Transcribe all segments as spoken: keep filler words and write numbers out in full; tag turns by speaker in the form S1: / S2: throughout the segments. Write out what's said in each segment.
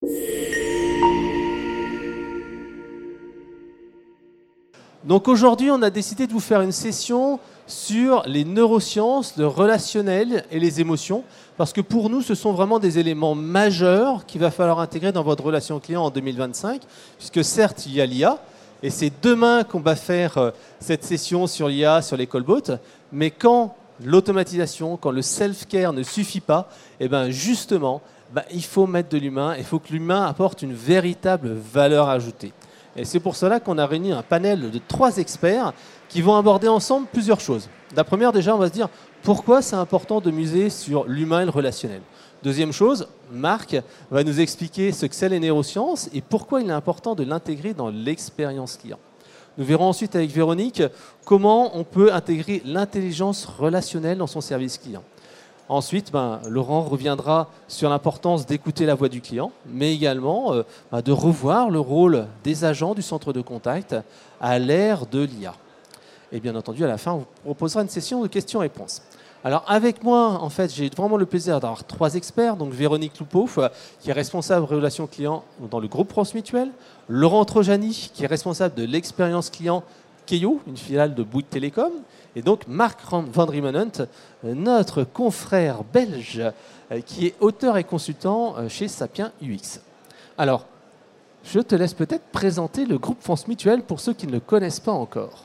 S1: Donc aujourd'hui, on a décidé de vous faire une session sur les neurosciences, le relationnel et les émotions, parce que pour nous, ce sont vraiment des éléments majeurs qu'il va falloir intégrer dans votre relation client en deux mille vingt-cinq, puisque certes, il y a l'I A, et c'est demain qu'on va faire cette session sur l'I A, sur les callbots, mais quand l'automatisation, quand le self-care ne suffit pas, eh ben justement, ben il faut mettre de l'humain, il faut que l'humain apporte une véritable valeur ajoutée. Et c'est pour cela qu'on a réuni un panel de trois experts qui vont aborder ensemble plusieurs choses. La première, déjà, on va se dire pourquoi c'est important de miser sur l'humain et le relationnel. Deuxième chose, Marc va nous expliquer ce que c'est les neurosciences et pourquoi il est important de l'intégrer dans l'expérience client. Nous verrons ensuite avec Véronique comment on peut intégrer l'intelligence relationnelle dans son service client. Ensuite, ben, Laurent reviendra sur l'importance d'écouter la voix du client, mais également euh, ben, de revoir le rôle des agents du centre de contact à l'ère de l'I A. Et bien entendu, à la fin, on vous proposera une session de questions-réponses. Alors avec moi, en fait, j'ai vraiment le plaisir d'avoir trois experts. Donc Véronique Loupeau, qui est responsable relations clients dans le groupe France Mutuelle. Laurent Trojani, qui est responsable de l'expérience client Keio, une filiale de Bouygues Télécom. Et donc Marc van Riemenhunt, notre confrère belge, qui est auteur et consultant chez Sapien U X. Alors, je te laisse peut-être présenter le groupe France Mutuelle pour ceux qui ne le connaissent pas encore.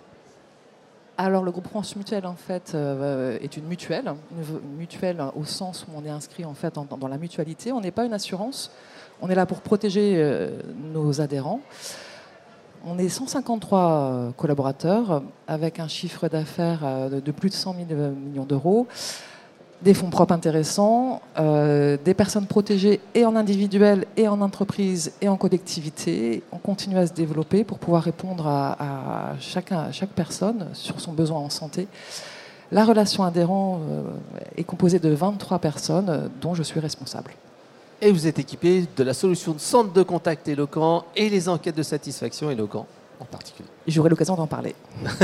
S2: Alors, le groupe France Mutuelle, en fait, euh, est une mutuelle, une mutuelle au sens où on est inscrit en fait dans, dans la mutualité. On n'est pas une assurance. On est là pour protéger euh, nos adhérents. On est cent cinquante-trois collaborateurs avec un chiffre d'affaires de plus de cent mille millions d'euros, des fonds propres intéressants, euh, des personnes protégées et en individuel et en entreprise et en collectivité. On continue à se développer pour pouvoir répondre à, à, chacun, à chaque personne sur son besoin en santé. La relation adhérent euh, est composée de vingt-trois personnes dont je suis responsable.
S1: Et vous êtes équipé de la solution de centre de contact Eloquent et les enquêtes de satisfaction Eloquent en particulier.
S2: J'aurai l'occasion d'en parler.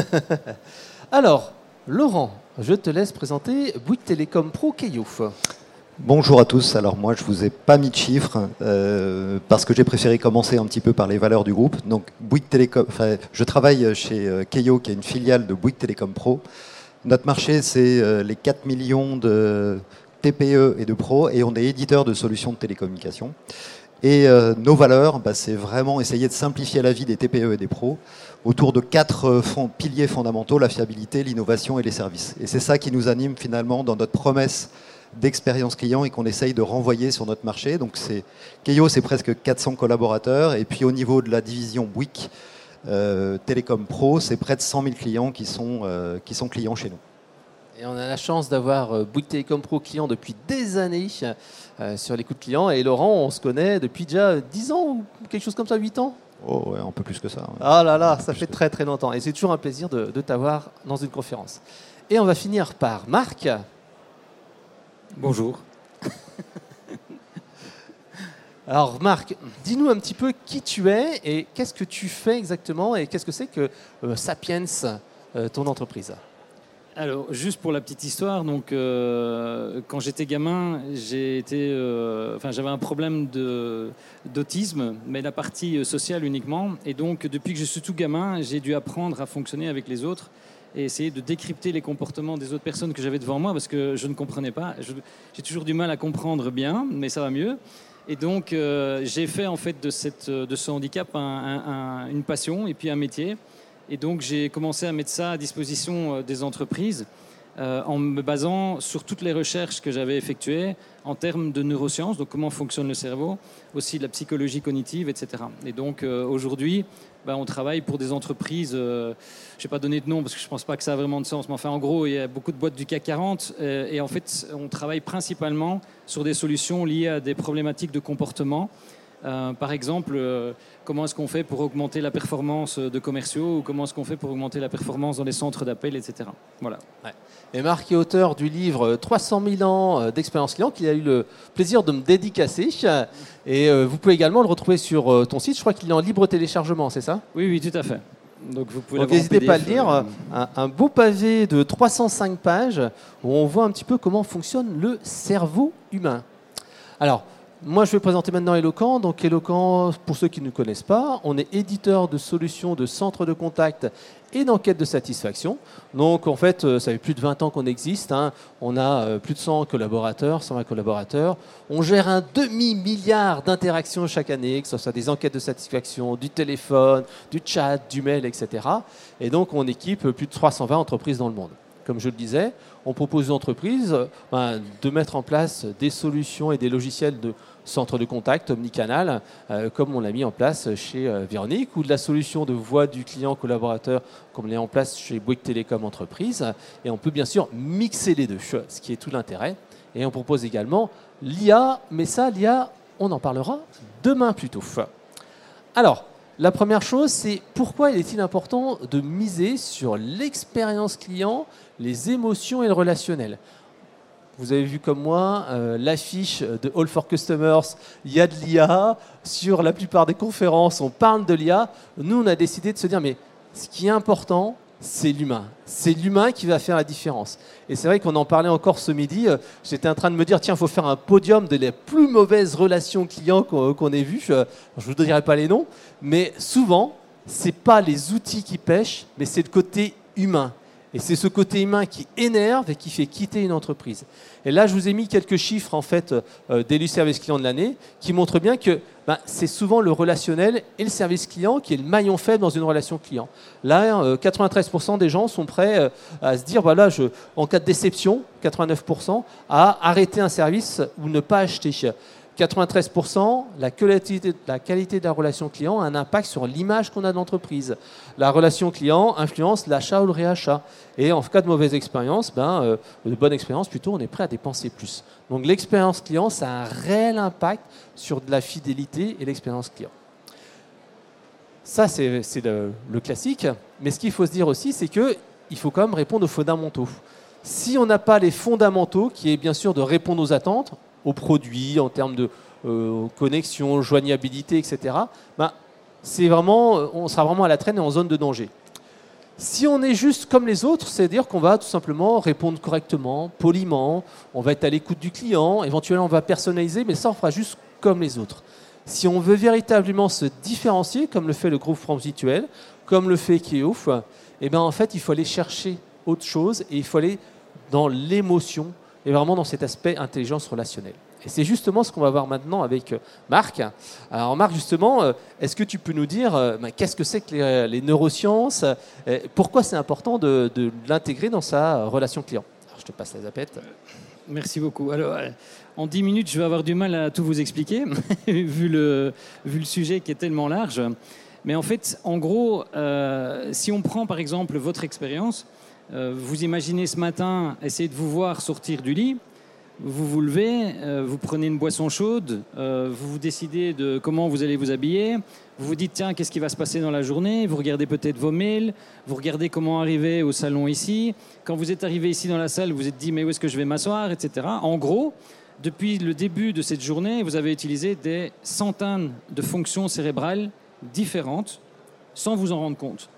S1: Alors, Laurent, je te laisse présenter Bouygues Télécom Pro Keio.
S3: Bonjour à tous. Alors moi, je ne vous ai pas mis de chiffres euh, parce que j'ai préféré commencer un petit peu par les valeurs du groupe. Donc, Bouygues Télécom, enfin, je travaille chez Keio, qui est une filiale de Bouygues Télécom Pro. Notre marché, c'est euh, les quatre millions de T P E et de pros, et on est éditeur de solutions de télécommunications. Et euh, nos valeurs, bah, c'est vraiment essayer de simplifier la vie des T P E et des pros autour de quatre euh, fond, piliers fondamentaux, la fiabilité, l'innovation et les services. Et c'est ça qui nous anime finalement dans notre promesse d'expérience client et qu'on essaye de renvoyer sur notre marché. Donc c'est, Keio, c'est presque quatre cents collaborateurs, et puis au niveau de la division Bouygues euh, Télécom Pro, c'est près de cent mille clients qui sont, euh, qui sont clients chez nous.
S1: Et on a la chance d'avoir Bouygues Télécom Pro client depuis des années euh, sur les coups de clients. Et Laurent, on se connaît depuis déjà dix ans ou quelque chose comme ça, huit ans.
S3: Oh ouais, un peu plus que ça. Ouais.
S1: Ah là là, ça fait très très longtemps. Et c'est toujours un plaisir de, de t'avoir dans une conférence. Et on va finir par Marc.
S4: Bonjour.
S1: Alors Marc, dis-nous un petit peu qui tu es et qu'est-ce que tu fais exactement et qu'est-ce que c'est que euh, Sapiens, euh, ton entreprise.
S4: Alors, juste pour la petite histoire, donc, euh, quand j'étais gamin, j'ai été, euh, enfin, j'avais un problème de, d'autisme, mais la partie sociale uniquement. Et donc, depuis que je suis tout gamin, j'ai dû apprendre à fonctionner avec les autres et essayer de décrypter les comportements des autres personnes que j'avais devant moi parce que je ne comprenais pas. Je, j'ai toujours du mal à comprendre bien, mais ça va mieux. Et donc, euh, j'ai fait en fait de, cette, de ce handicap un, un, un, une passion et puis un métier. Et donc, j'ai commencé à mettre ça à disposition des entreprises euh, en me basant sur toutes les recherches que j'avais effectuées en termes de neurosciences, donc comment fonctionne le cerveau, aussi de la psychologie cognitive, et cetera. Et donc, euh, aujourd'hui, ben, on travaille pour des entreprises, euh, je n'ai pas donné de nom parce que je ne pense pas que ça a vraiment de sens, mais enfin, en gros, il y a beaucoup de boîtes du C A C quarante euh, et en fait, on travaille principalement sur des solutions liées à des problématiques de comportement. Euh, par exemple, euh, comment est-ce qu'on fait pour augmenter la performance de commerciaux ou comment est-ce qu'on fait pour augmenter la performance dans les centres d'appel, et cetera. Voilà.
S1: Ouais. Et Marc est auteur du livre trois cent mille ans d'expérience client qu'il a eu le plaisir de me dédicacer. Et euh, vous pouvez également le retrouver sur euh, ton site. Je crois qu'il est en libre téléchargement, c'est ça ?
S4: Oui, oui, tout à fait. Donc vous pouvez
S1: Donc n'hésitez pas à le lire. Euh... Un, un beau pavé de trois cent cinq pages où on voit un petit peu comment fonctionne le cerveau humain. Alors, moi, je vais présenter maintenant Eloquent. Donc, Eloquent, pour ceux qui ne connaissent pas, on est éditeur de solutions de centres de contact et d'enquête de satisfaction. Donc, en fait, ça fait plus de vingt ans qu'on existe. Hein. On a plus de cent collaborateurs, cent vingt collaborateurs. On gère un demi-milliard d'interactions chaque année, que ce soit des enquêtes de satisfaction, du téléphone, du chat, du mail, et cetera. Et donc, on équipe plus de trois cent vingt entreprises dans le monde. Comme je le disais, on propose aux entreprises ben, de mettre en place des solutions et des logiciels de centre de contact omnicanal, euh, comme on l'a mis en place chez euh, Véronique, ou de la solution de voix du client collaborateur, comme on l'a en place chez Bouygues Télécom Entreprise. Et on peut bien sûr mixer les deux, ce qui est tout l'intérêt. Et on propose également l'I A, mais ça, l'I A, on en parlera demain plutôt. Alors, la première chose, c'est pourquoi il est-il important de miser sur l'expérience client, les émotions et le relationnel. Vous avez vu comme moi euh, l'affiche de All for Customers, il y a de l'I A. Sur la plupart des conférences, on parle de l'I A. Nous, on a décidé de se dire, mais ce qui est important, c'est l'humain. C'est l'humain qui va faire la différence. Et c'est vrai qu'on en parlait encore ce midi. J'étais en train de me dire, tiens, il faut faire un podium de les plus mauvaises relations clients qu'on, qu'on ait vues. Je ne vous dirai pas les noms, mais souvent, ce n'est pas les outils qui pêchent, mais c'est le côté humain. Et c'est ce côté humain qui énerve et qui fait quitter une entreprise. Et là, je vous ai mis quelques chiffres en fait, euh, d'élus service client de l'année qui montrent bien que ben, c'est souvent le relationnel et le service client qui est le maillon faible dans une relation client. Là, euh, quatre-vingt-treize pour cent des gens sont prêts euh, à se dire, voilà, je, en cas de déception, quatre-vingt-neuf pour cent, à arrêter un service ou ne pas acheter. quatre-vingt-treize pour cent, la qualité, la qualité de la relation client a un impact sur l'image qu'on a de l'entreprise. La relation client influence l'achat ou le réachat. Et en cas de mauvaise expérience, ben, euh, de bonne expérience plutôt, on est prêt à dépenser plus. Donc l'expérience client, ça a un réel impact sur de la fidélité et l'expérience client. Ça, c'est, c'est le, le classique. Mais ce qu'il faut se dire aussi, c'est qu'il faut quand même répondre aux fondamentaux. Si on n'a pas les fondamentaux, qui est bien sûr de répondre aux attentes, aux produits, en termes de euh, connexion, joignabilité, et cetera, ben, c'est vraiment, on sera vraiment à la traîne et en zone de danger. Si on est juste comme les autres, c'est-à-dire qu'on va tout simplement répondre correctement, poliment, on va être à l'écoute du client, éventuellement on va personnaliser, mais ça on fera juste comme les autres. Si on veut véritablement se différencier, comme le fait le groupe France Mutuelle, comme le fait Keof, eh ben, en fait il faut aller chercher autre chose et il faut aller dans l'émotion et vraiment dans cet aspect intelligence relationnelle. Et c'est justement ce qu'on va voir maintenant avec Marc. Alors Marc, justement, est-ce que tu peux nous dire ben, qu'est-ce que c'est que les, les neurosciences, pourquoi c'est important de, de l'intégrer dans sa relation client? Alors, je te passe la zapette.
S4: Merci beaucoup. Alors, en dix minutes, je vais avoir du mal à tout vous expliquer, vu, le, vu le sujet qui est tellement large. Mais en fait, en gros, euh, si on prend par exemple votre expérience, euh, vous imaginez ce matin essayer de vous voir sortir du lit. Vous vous levez, euh, vous prenez une boisson chaude, euh, vous vous décidez de comment vous allez vous habiller, vous vous dites tiens, qu'est-ce qui va se passer dans la journée, vous regardez peut-être vos mails, vous regardez comment arriver au salon ici. Quand vous êtes arrivé ici dans la salle, vous vous êtes dit mais où est-ce que je vais m'asseoir, et cetera. En gros, depuis le début de cette journée, vous avez utilisé des centaines de fonctions cérébrales différentes sans vous en rendre compte.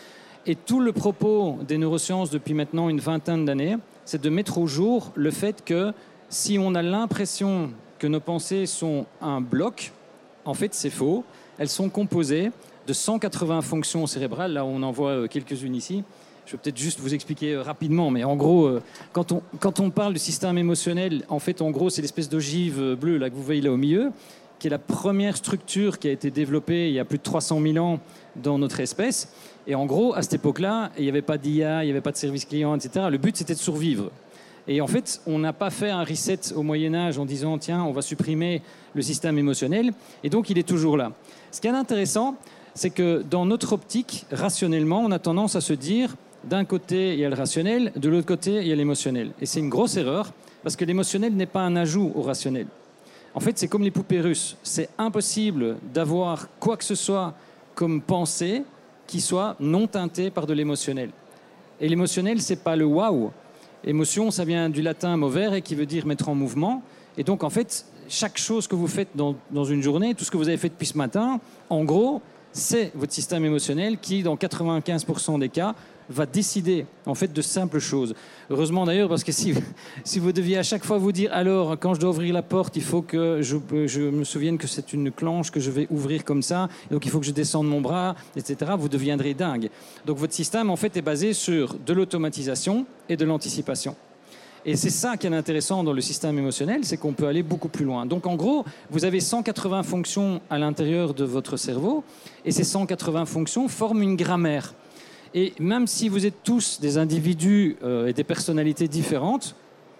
S4: Et tout le propos des neurosciences depuis maintenant une vingtaine d'années, c'est de mettre au jour le fait que si on a l'impression que nos pensées sont un bloc, en fait c'est faux. Elles sont composées de cent quatre-vingts fonctions cérébrales. Là on en voit quelques-unes ici. Je vais peut-être juste vous expliquer rapidement, mais en gros, quand on, quand on parle du système émotionnel, en fait en gros c'est l'espèce d'ogive bleue là, que vous voyez là au milieu, qui est la première structure qui a été développée il y a plus de trois cent mille ans dans notre espèce. Et en gros, à cette époque-là, il n'y avait pas d'I A, il n'y avait pas de service client, et cetera. Le but, c'était de survivre. Et en fait, on n'a pas fait un reset au Moyen-Âge en disant « Tiens, on va supprimer le système émotionnel ». Et donc, il est toujours là. Ce qui est intéressant, c'est que dans notre optique, rationnellement, on a tendance à se dire d'un côté, il y a le rationnel, de l'autre côté, il y a l'émotionnel. Et c'est une grosse erreur, parce que l'émotionnel n'est pas un ajout au rationnel. En fait, c'est comme les poupées russes. C'est impossible d'avoir quoi que ce soit comme pensée qui soit non teinté par de l'émotionnel. Et l'émotionnel, c'est pas le waouh. Émotion, ça vient du latin movere et qui veut dire mettre en mouvement. Et donc, en fait, chaque chose que vous faites dans, dans une journée, tout ce que vous avez fait depuis ce matin, en gros, c'est votre système émotionnel qui, dans quatre-vingt-quinze pour cent des cas, va décider en fait de simples choses. Heureusement d'ailleurs, parce que si, si vous deviez à chaque fois vous dire alors quand je dois ouvrir la porte, il faut que je, je me souvienne que c'est une clenche que je vais ouvrir comme ça, donc il faut que je descende mon bras, et cetera, vous deviendrez dingue. Donc votre système en fait est basé sur de l'automatisation et de l'anticipation. Et c'est ça qui est intéressant dans le système émotionnel, c'est qu'on peut aller beaucoup plus loin. Donc en gros, vous avez cent quatre-vingts fonctions à l'intérieur de votre cerveau, et ces cent quatre-vingts fonctions forment une grammaire. Et même si vous êtes tous des individus euh, et des personnalités différentes,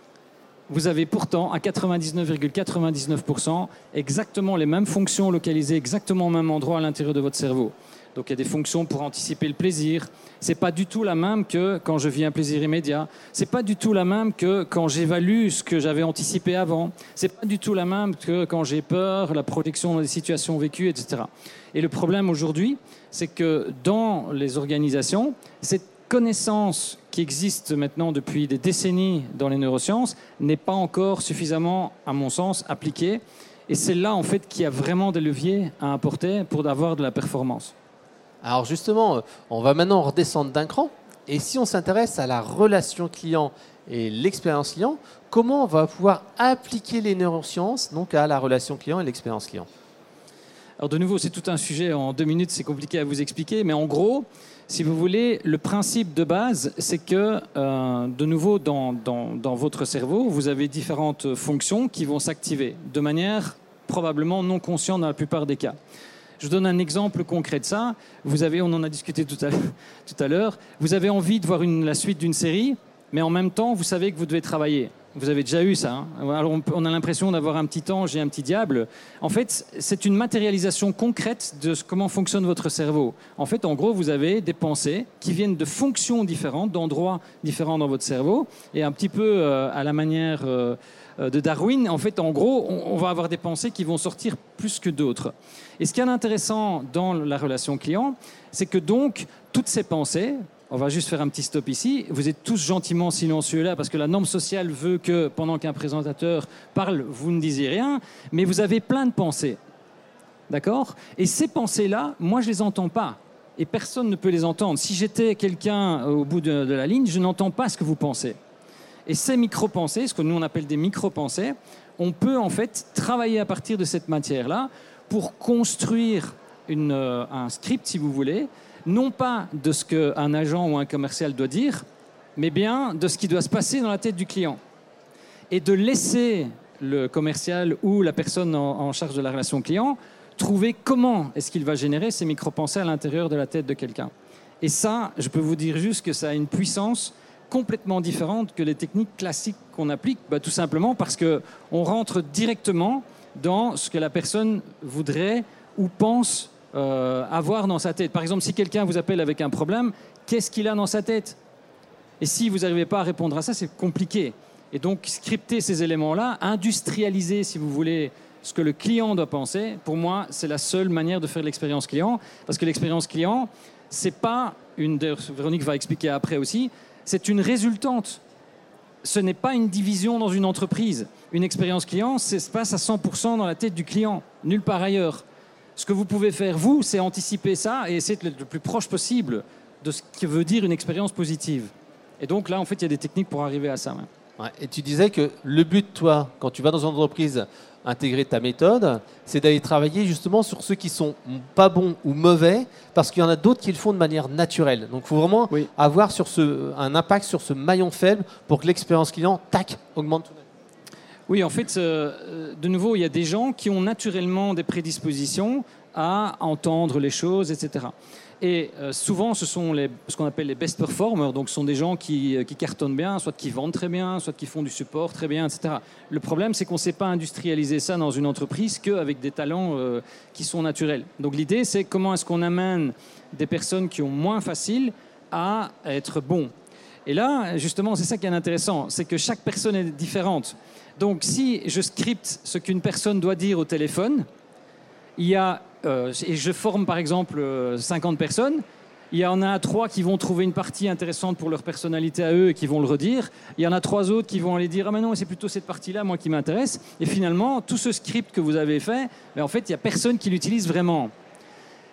S4: vous avez pourtant à quatre-vingt-dix-neuf virgule quatre-vingt-dix-neuf pour cent exactement les mêmes fonctions localisées exactement au même endroit à l'intérieur de votre cerveau. Donc il y a des fonctions pour anticiper le plaisir. C'est pas du tout la même que quand je vis un plaisir immédiat. C'est pas du tout la même que quand j'évalue ce que j'avais anticipé avant. C'est pas du tout la même que quand j'ai peur, la protection dans des situations vécues, et cetera. Et le problème aujourd'hui, c'est que dans les organisations, cette connaissance qui existe maintenant depuis des décennies dans les neurosciences n'est pas encore suffisamment, à mon sens, appliquée. Et c'est là, en fait, qu'il y a vraiment des leviers à apporter pour avoir de la performance.
S1: Alors justement, on va maintenant redescendre d'un cran. Et si on s'intéresse à la relation client et l'expérience client, comment on va pouvoir appliquer les neurosciences donc à la relation client et l'expérience client?
S4: Alors de nouveau, c'est tout un sujet. En deux minutes, c'est compliqué à vous expliquer. Mais en gros, si vous voulez, le principe de base, c'est que, euh, de nouveau, dans, dans, dans votre cerveau, vous avez différentes fonctions qui vont s'activer de manière probablement non consciente dans la plupart des cas. Je vous donne un exemple concret de ça. Vous avez, on en a discuté tout à, tout à l'heure, vous avez envie de voir une, la suite d'une série, mais en même temps, vous savez que vous devez travailler. Vous avez déjà eu ça. Hein. Alors on, on a l'impression d'avoir un petit ange et un petit diable. En fait, c'est une matérialisation concrète de comment fonctionne votre cerveau. En fait, en gros, vous avez des pensées qui viennent de fonctions différentes, d'endroits différents dans votre cerveau, et un petit peu euh, à la manière euh, de Darwin. En fait, en gros, on, on va avoir des pensées qui vont sortir plus que d'autres. Et ce qui est intéressant dans la relation client, c'est que donc toutes ces pensées, on va juste faire un petit stop ici. Vous êtes tous gentiment silencieux là parce que la norme sociale veut que pendant qu'un présentateur parle, vous ne disiez rien, mais vous avez plein de pensées. D'accord ? Et ces pensées-là, moi, je ne les entends pas. Et personne ne peut les entendre. Si j'étais quelqu'un au bout de, de la ligne, je n'entends pas ce que vous pensez. Et ces micro-pensées, ce que nous on appelle des micro-pensées, on peut en fait travailler à partir de cette matière-là pour construire une, euh, un script, si vous voulez, non pas de ce qu'un agent ou un commercial doit dire, mais bien de ce qui doit se passer dans la tête du client. Et de laisser le commercial ou la personne en, en charge de la relation client trouver comment est-ce qu'il va générer ces micro-pensées à l'intérieur de la tête de quelqu'un. Et ça, je peux vous dire juste que ça a une puissance complètement différente que les techniques classiques qu'on applique, bah, tout simplement parce qu'on rentre directement dans ce que la personne voudrait ou pense Euh, avoir dans sa tête. Par exemple, si quelqu'un vous appelle avec un problème, qu'est-ce qu'il a dans sa tête? Et si vous n'arrivez pas à répondre à ça, c'est compliqué. Et donc, scripter ces éléments-là, industrialiser, si vous voulez, ce que le client doit penser, pour moi, c'est la seule manière de faire l'expérience client. Parce que l'expérience client, c'est pas une... Véronique va expliquer après aussi, c'est une résultante. Ce n'est pas une division dans une entreprise. Une expérience client, ça se passe à cent pour cent dans la tête du client, nulle part ailleurs. Ce que vous pouvez faire, vous, c'est anticiper ça et essayer d'être le plus proche possible de ce que veut dire une expérience positive. Et donc là, en fait, il y a des techniques pour arriver à ça.
S1: Ouais, et tu disais que le but, toi, quand tu vas dans une entreprise intégrer ta méthode, c'est d'aller travailler justement sur ceux qui sont pas bons ou mauvais, parce qu'il y en a d'autres qui le font de manière naturelle. Donc il faut vraiment oui. avoir sur ce, un impact sur ce maillon faible pour que l'expérience client, tac, augmente tout.
S4: Oui, en fait, euh, de nouveau, il y a des gens qui ont naturellement des prédispositions à entendre les choses, et cetera. Et euh, souvent, ce sont les, ce qu'on appelle les best performers, donc ce sont des gens qui, qui cartonnent bien, soit qui vendent très bien, soit qui font du support très bien, et cetera. Le problème, c'est qu'on ne sait pas industrialiser ça dans une entreprise qu'avec des talents euh, qui sont naturels. Donc l'idée, c'est comment est-ce qu'on amène des personnes qui ont moins facile à être bons. Et là, justement, c'est ça qui est intéressant, c'est que chaque personne est différente. Donc, si je scripte ce qu'une personne doit dire au téléphone, il y a, euh, et je forme par exemple cinquante personnes, il y en a trois qui vont trouver une partie intéressante pour leur personnalité à eux et qui vont le redire. Il y en a trois autres qui vont aller dire « Ah mais non, c'est plutôt cette partie-là, moi, qui m'intéresse. » Et finalement, tout ce script que vous avez fait, mais en fait, il n'y a personne qui l'utilise vraiment.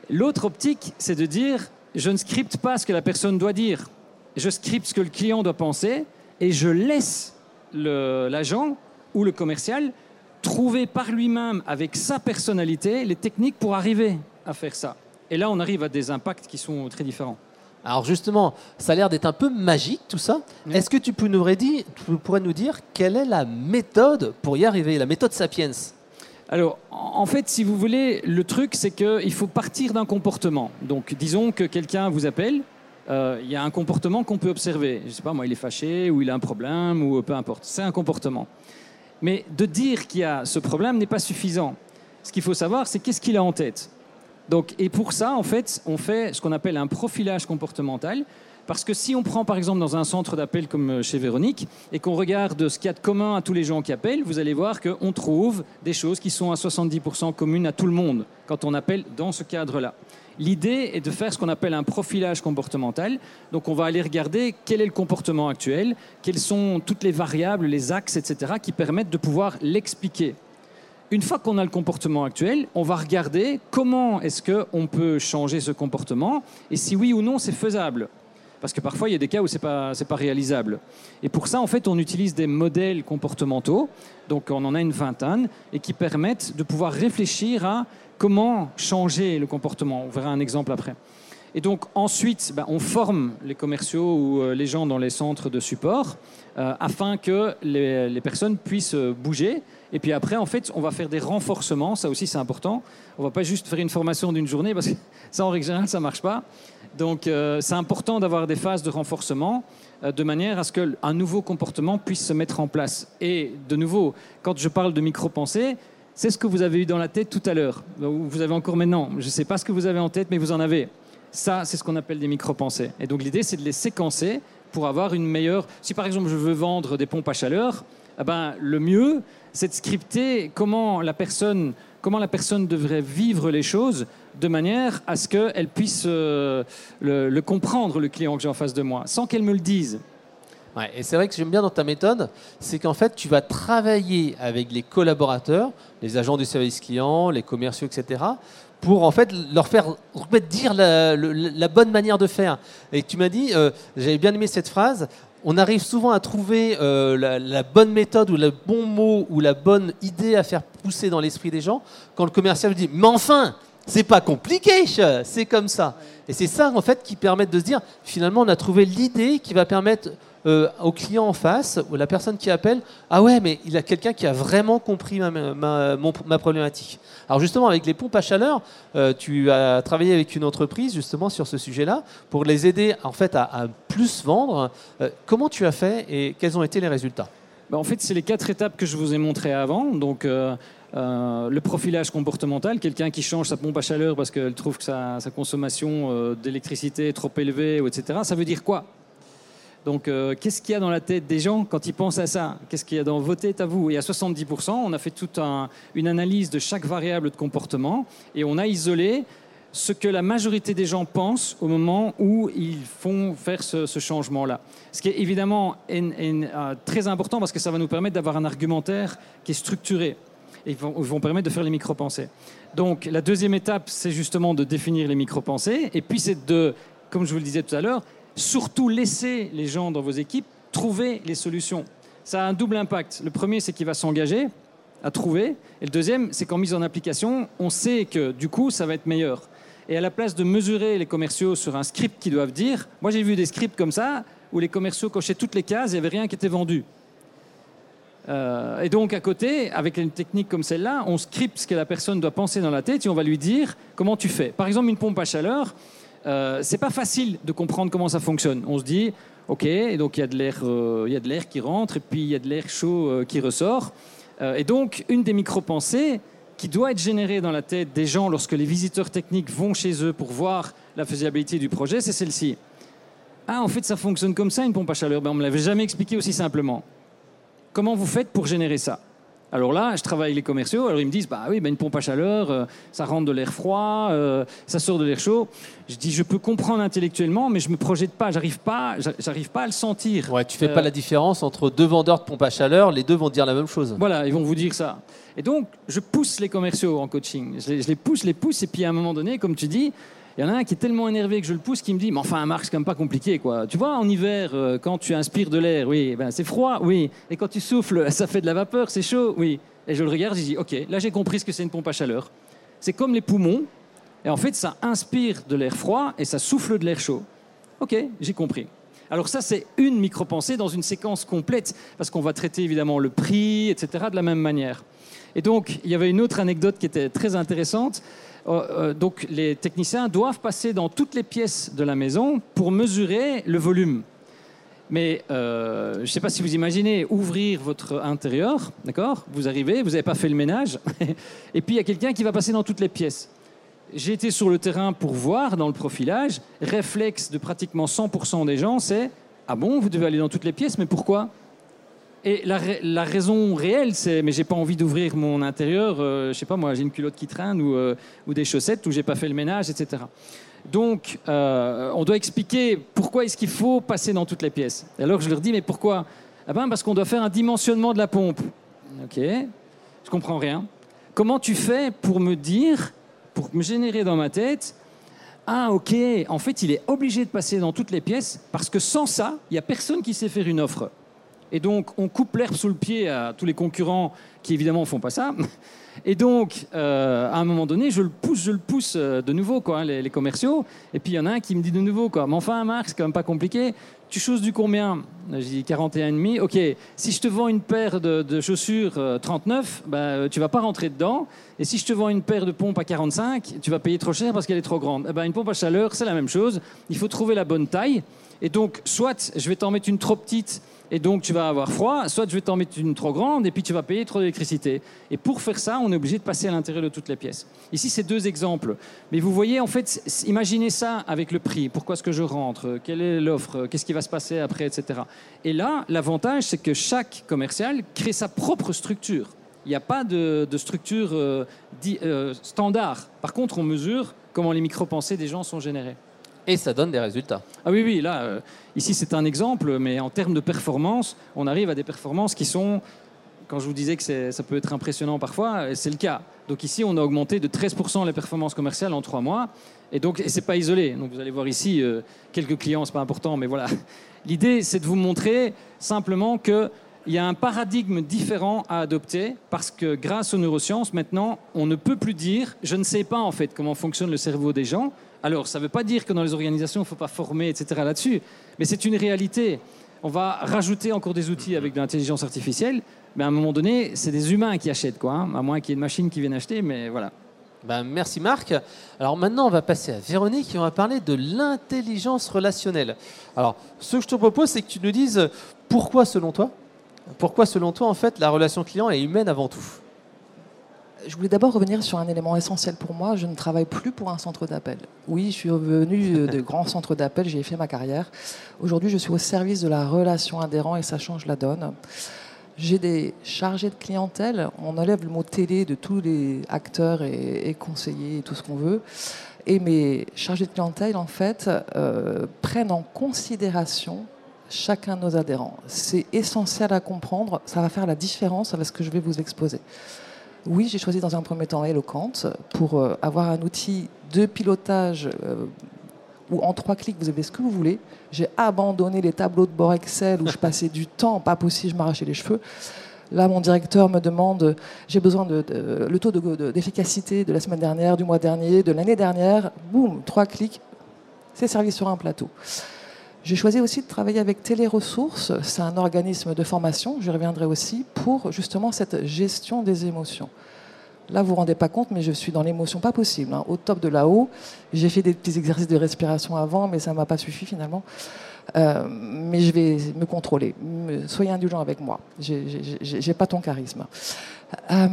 S4: L'autre optique, c'est de dire, je ne scripte pas ce que la personne doit dire. Je scripte ce que le client doit penser et je laisse le, l'agent ou le commercial trouver par lui-même, avec sa personnalité, les techniques pour arriver à faire ça. Et là, on arrive à des impacts qui sont très différents.
S1: Alors justement, ça a l'air d'être un peu magique tout ça. Oui. Est-ce que tu, peux nous redire, tu pourrais nous dire quelle est la méthode pour y arriver, la méthode Sapiens?
S4: Alors, en fait, si vous voulez, le truc, c'est qu'il faut partir d'un comportement. Donc, disons que quelqu'un vous appelle, euh, il y a un comportement qu'on peut observer. Je ne sais pas, moi, il est fâché, ou il a un problème, ou peu importe. C'est un comportement. Mais de dire qu'il y a ce problème n'est pas suffisant. Ce qu'il faut savoir, c'est qu'est-ce qu'il a en tête. Donc, et pour ça, en fait, on fait ce qu'on appelle un profilage comportemental. Parce que si on prend par exemple dans un centre d'appel comme chez Véronique et qu'on regarde ce qu'il y a de commun à tous les gens qui appellent, vous allez voir qu'on trouve des choses qui sont à soixante-dix pour cent communes à tout le monde quand on appelle dans ce cadre-là. L'idée est de faire ce qu'on appelle un profilage comportemental. Donc on va aller regarder quel est le comportement actuel, quelles sont toutes les variables, les axes, et cetera qui permettent de pouvoir l'expliquer. Une fois qu'on a le comportement actuel, on va regarder comment est-ce qu'on peut changer ce comportement et si oui ou non c'est faisable. Parce que parfois, il y a des cas où ce n'est pas, c'est pas réalisable. Et pour ça, en fait, on utilise des modèles comportementaux, donc on en a une vingtaine, et qui permettent de pouvoir réfléchir à comment changer le comportement. On verra un exemple après. Et donc ensuite, ben, on forme les commerciaux ou euh, les gens dans les centres de support euh, afin que les, les personnes puissent bouger. Et puis après, en fait, on va faire des renforcements. Ça aussi, c'est important. On ne va pas juste faire une formation d'une journée parce que ça, en règle générale, ça ne marche pas. Donc, euh, c'est important d'avoir des phases de renforcement euh, de manière à ce qu'un nouveau comportement puisse se mettre en place. Et de nouveau, quand je parle de micro-pensée, c'est ce que vous avez eu dans la tête tout à l'heure. Vous avez encore maintenant. Je ne sais pas ce que vous avez en tête, mais vous en avez. Ça, c'est ce qu'on appelle des micro-pensées. Et donc, l'idée, c'est de les séquencer pour avoir une meilleure... Si, par exemple, je veux vendre des pompes à chaleur, eh ben, le mieux, c'est de scripter comment la personne... comment la personne devrait vivre les choses de manière à ce qu'elle puisse euh, le, le comprendre, le client que j'ai en face de moi, sans qu'elle me le dise.
S1: Ouais, et c'est vrai que j'aime bien dans ta méthode, c'est qu'en fait, tu vas travailler avec les collaborateurs, les agents du service client, les commerciaux, et cetera, pour en fait leur faire dire la, la, la bonne manière de faire. Et tu m'as dit, euh, j'avais bien aimé cette phrase, on arrive souvent à trouver euh, la, la bonne méthode ou le bon mot ou la bonne idée à faire pousser dans l'esprit des gens quand le commercial dit « mais enfin, c'est pas compliqué, c'est comme ça ». Et c'est ça en fait qui permet de se dire finalement on a trouvé l'idée qui va permettre euh, au client en face ou la personne qui appelle « ah ouais mais il y a quelqu'un qui a vraiment compris ma, ma, mon, ma problématique ». Alors justement avec les pompes à chaleur, euh, tu as travaillé avec une entreprise justement sur ce sujet-là pour les aider en fait à, à plus vendre. Euh, comment tu as fait et quels ont été les résultats?
S4: Ben, en fait, c'est les quatre étapes que je vous ai montrées avant. Donc, euh, euh, le profilage comportemental, quelqu'un qui change sa pompe à chaleur parce qu'elle trouve que sa, sa consommation euh, d'électricité est trop élevée, et cetera. Ça veut dire quoi? Donc, euh, qu'est-ce qu'il y a dans la tête des gens quand ils pensent à ça? Qu'est-ce qu'il y a dans vos têtes à vous? Et à soixante-dix pour cent, on a fait toute un, une analyse de chaque variable de comportement et on a isolé ce que la majorité des gens pensent au moment où ils font faire ce, ce changement-là. Ce qui est évidemment en, en, euh, très important parce que ça va nous permettre d'avoir un argumentaire qui est structuré. Et ils vont, ils vont permettre de faire les micro-pensées. Donc, la deuxième étape, c'est justement de définir les micro-pensées. Et puis, c'est de, comme je vous le disais tout à l'heure, surtout laisser les gens dans vos équipes trouver les solutions. Ça a un double impact. Le premier, c'est qu'il va s'engager à trouver. Et le deuxième, c'est qu'en mise en application, on sait que du coup, ça va être meilleur. Et à la place de mesurer les commerciaux sur un script qu'ils doivent dire, moi j'ai vu des scripts comme ça, où les commerciaux cochaient toutes les cases, il n'y avait rien qui était vendu. Euh, et donc à côté, avec une technique comme celle-là, on scripte ce que la personne doit penser dans la tête et on va lui dire comment tu fais. Par exemple, une pompe à chaleur, euh, c'est pas facile de comprendre comment ça fonctionne. On se dit, ok, et donc il y a de l'air, euh, il y a de l'air qui rentre et puis il y a de l'air chaud euh, qui ressort. Euh, et donc une des micro-pensées qui doit être générée dans la tête des gens lorsque les visiteurs techniques vont chez eux pour voir la faisabilité du projet, c'est celle-ci. Ah, en fait, ça fonctionne comme ça, une pompe à chaleur. Ben, on ne me l'avait jamais expliqué aussi simplement. Comment vous faites pour générer ça? Alors là, je travaille avec les commerciaux, alors ils me disent, bah oui, bah une pompe à chaleur, euh, ça rentre de l'air froid, euh, ça sort de l'air chaud. Je dis, je peux comprendre intellectuellement, mais je me projette pas, j'arrive pas, j'arrive pas à le sentir.
S1: Ouais, tu fais
S4: Euh,
S1: pas la différence entre deux vendeurs de pompes à chaleur, les deux vont dire la même chose.
S4: Voilà, ils vont vous dire ça. Et donc, je pousse les commerciaux en coaching. Je les, je les pousse, je les pousse, et puis à un moment donné, comme tu dis, il y en a un qui est tellement énervé que je le pousse, qui me dit, mais enfin, Marc, c'est quand même pas compliqué, quoi. Tu vois, en hiver, euh, quand tu inspires de l'air, oui, ben, c'est froid, oui. Et quand tu souffles, ça fait de la vapeur, c'est chaud, oui. Et je le regarde, je dis, ok, là j'ai compris ce que c'est une pompe à chaleur. C'est comme les poumons, et en fait, ça inspire de l'air froid et ça souffle de l'air chaud. Ok, j'ai compris. Alors ça, c'est une micro-pensée dans une séquence complète, parce qu'on va traiter évidemment le prix, et cetera, de la même manière. Et donc, il y avait une autre anecdote qui était très intéressante. Euh, euh, donc, les techniciens doivent passer dans toutes les pièces de la maison pour mesurer le volume. Mais euh, je ne sais pas si vous imaginez ouvrir votre intérieur, d'accord ? Vous arrivez, vous n'avez pas fait le ménage, et puis il y a quelqu'un qui va passer dans toutes les pièces. J'ai été sur le terrain pour voir dans le profilage, réflexe de pratiquement cent pour cent des gens, c'est « Ah bon, vous devez aller dans toutes les pièces, mais pourquoi ?» Et la, la raison réelle, c'est « Mais j'ai pas envie d'ouvrir mon intérieur, euh, je sais pas moi, j'ai une culotte qui traîne ou, euh, ou des chaussettes où j'ai pas fait le ménage, et cetera » Donc, euh, on doit expliquer pourquoi est-ce qu'il faut passer dans toutes les pièces. Et alors, je leur dis, mais pourquoi ? Eh ben, parce qu'on doit faire un dimensionnement de la pompe. Ok, je comprends rien. Comment tu fais pour me dire, pour me générer dans ma tête, ah ok, en fait, il est obligé de passer dans toutes les pièces parce que sans ça, il n'y a personne qui sait faire une offre. Et donc, on coupe l'herbe sous le pied à tous les concurrents qui, évidemment, ne font pas ça. Et donc, euh, à un moment donné, je le pousse, je le pousse de nouveau, quoi, les, les commerciaux. Et puis, il y en a un qui me dit de nouveau, quoi, mais enfin, Marc, c'est quand même pas compliqué. Tu choses du combien ? Je dis quarante et un virgule cinq. Ok, si je te vends une paire de, de chaussures euh, trente-neuf, bah, tu vas pas rentrer dedans. Et si je te vends une paire de pompes à quarante-cinq, tu vas payer trop cher parce qu'elle est trop grande. Eh ben, une pompe à chaleur, c'est la même chose. Il faut trouver la bonne taille. Et donc, soit je vais t'en mettre une trop petite et donc tu vas avoir froid, soit je vais t'en mettre une trop grande et puis tu vas payer trop d'électricité. Et pour faire ça, on est obligé de passer à l'intérieur de toutes les pièces. Ici, c'est deux exemples. Mais vous voyez, en fait, imaginez ça avec le prix. Pourquoi est-ce que je rentre ? Quelle est l'offre ? Qu'est-ce qui va se passer après, et cetera. Et là, l'avantage, c'est que chaque commercial crée sa propre structure. Il n'y a pas de, de structure euh, dit, euh, standard. Par contre, on mesure comment les micro-pensées des gens sont générées.
S1: Et ça donne des résultats.
S4: Ah oui, oui, là, euh, ici c'est un exemple, mais en termes de performance, on arrive à des performances qui sont, quand je vous disais que c'est, ça peut être impressionnant parfois, c'est le cas. Donc ici, on a augmenté de treize pour cent les performances commerciales en trois mois, et donc, et c'est pas isolé. Donc vous allez voir ici, euh, quelques clients, c'est pas important, mais voilà. L'idée, c'est de vous montrer simplement qu'il y a un paradigme différent à adopter, parce que grâce aux neurosciences, maintenant, on ne peut plus dire, je ne sais pas en fait comment fonctionne le cerveau des gens. Alors, ça ne veut pas dire que dans les organisations, il ne faut pas former, et cetera là-dessus, mais c'est une réalité. On va rajouter encore des outils avec de l'intelligence artificielle, mais à un moment donné, c'est des humains qui achètent, quoi, hein, à moins qu'il y ait une machine qui vienne acheter, mais voilà.
S1: Ben, merci Marc. Alors maintenant, on va passer à Véronique et on va parler de l'intelligence relationnelle. Alors, ce que je te propose, c'est que tu nous dises pourquoi, selon toi, pourquoi, selon toi, en fait, la relation client est humaine avant tout.
S2: Je voulais d'abord revenir sur un élément essentiel pour moi. Je ne travaille plus pour un centre d'appel. Oui, je suis revenu de grands centres d'appel, j'ai fait ma carrière. Aujourd'hui, je suis au service de la relation adhérent et ça change la donne. J'ai des chargés de clientèle. On enlève le mot télé de tous les acteurs et, et conseillers et tout ce qu'on veut. Et mes chargés de clientèle, en fait, euh, prennent en considération chacun de nos adhérents. C'est essentiel à comprendre. Ça va faire la différence avec ce que je vais vous exposer. Oui, j'ai choisi dans un premier temps Eloquent pour euh, avoir un outil de pilotage euh, où en trois clics, vous avez ce que vous voulez. J'ai abandonné les tableaux de bord Excel où je passais du temps, pas possible, je m'arrachais les cheveux. Là, mon directeur me demande, j'ai besoin de, de le taux de, de, d'efficacité de la semaine dernière, du mois dernier, de l'année dernière. Boum, trois clics, c'est servi sur un plateau. J'ai choisi aussi de travailler avec Téléressources, c'est un organisme de formation, je reviendrai aussi, pour justement cette gestion des émotions. Là, vous ne vous rendez pas compte, mais je suis dans l'émotion pas possible, hein, au top de là-haut. J'ai fait des petits exercices de respiration avant, mais ça ne m'a pas suffi finalement. Euh, mais je vais me contrôler. Soyez indulgents avec moi, je n'ai pas ton charisme. Euh,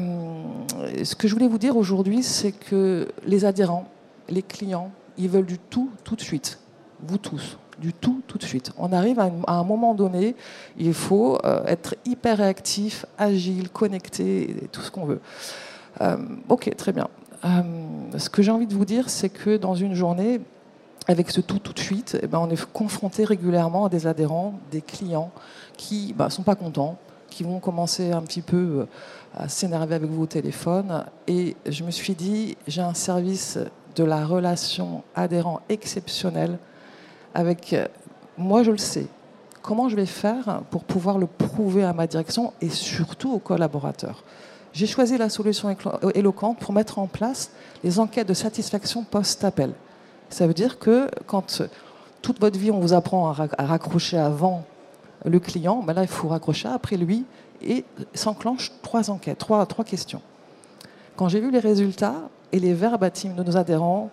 S2: ce que je voulais vous dire aujourd'hui, c'est que les adhérents, les clients, ils veulent du tout, tout de suite. vous tous, du tout, tout de suite. On arrive à, une, à un moment donné, il faut euh, être hyper réactif, agile, connecté, tout ce qu'on veut. Euh, ok, très bien. Euh, ce que j'ai envie de vous dire, c'est que dans une journée, avec ce tout tout de suite, eh ben, on est confronté régulièrement à des adhérents, des clients qui ne bah, sont pas contents, qui vont commencer un petit peu à s'énerver avec vous au téléphone. Et je me suis dit, j'ai un service de la relation adhérent exceptionnel avec, moi je le sais, comment je vais faire pour pouvoir le prouver à ma direction et surtout aux collaborateurs. J'ai choisi la solution éloquente pour mettre en place les enquêtes de satisfaction post-appel. Ça veut dire que quand toute votre vie, on vous apprend à raccrocher avant le client, ben là, il faut raccrocher après lui et s'enclenchent trois enquêtes, trois, trois questions. Quand j'ai vu les résultats et les verbatims de nos adhérents,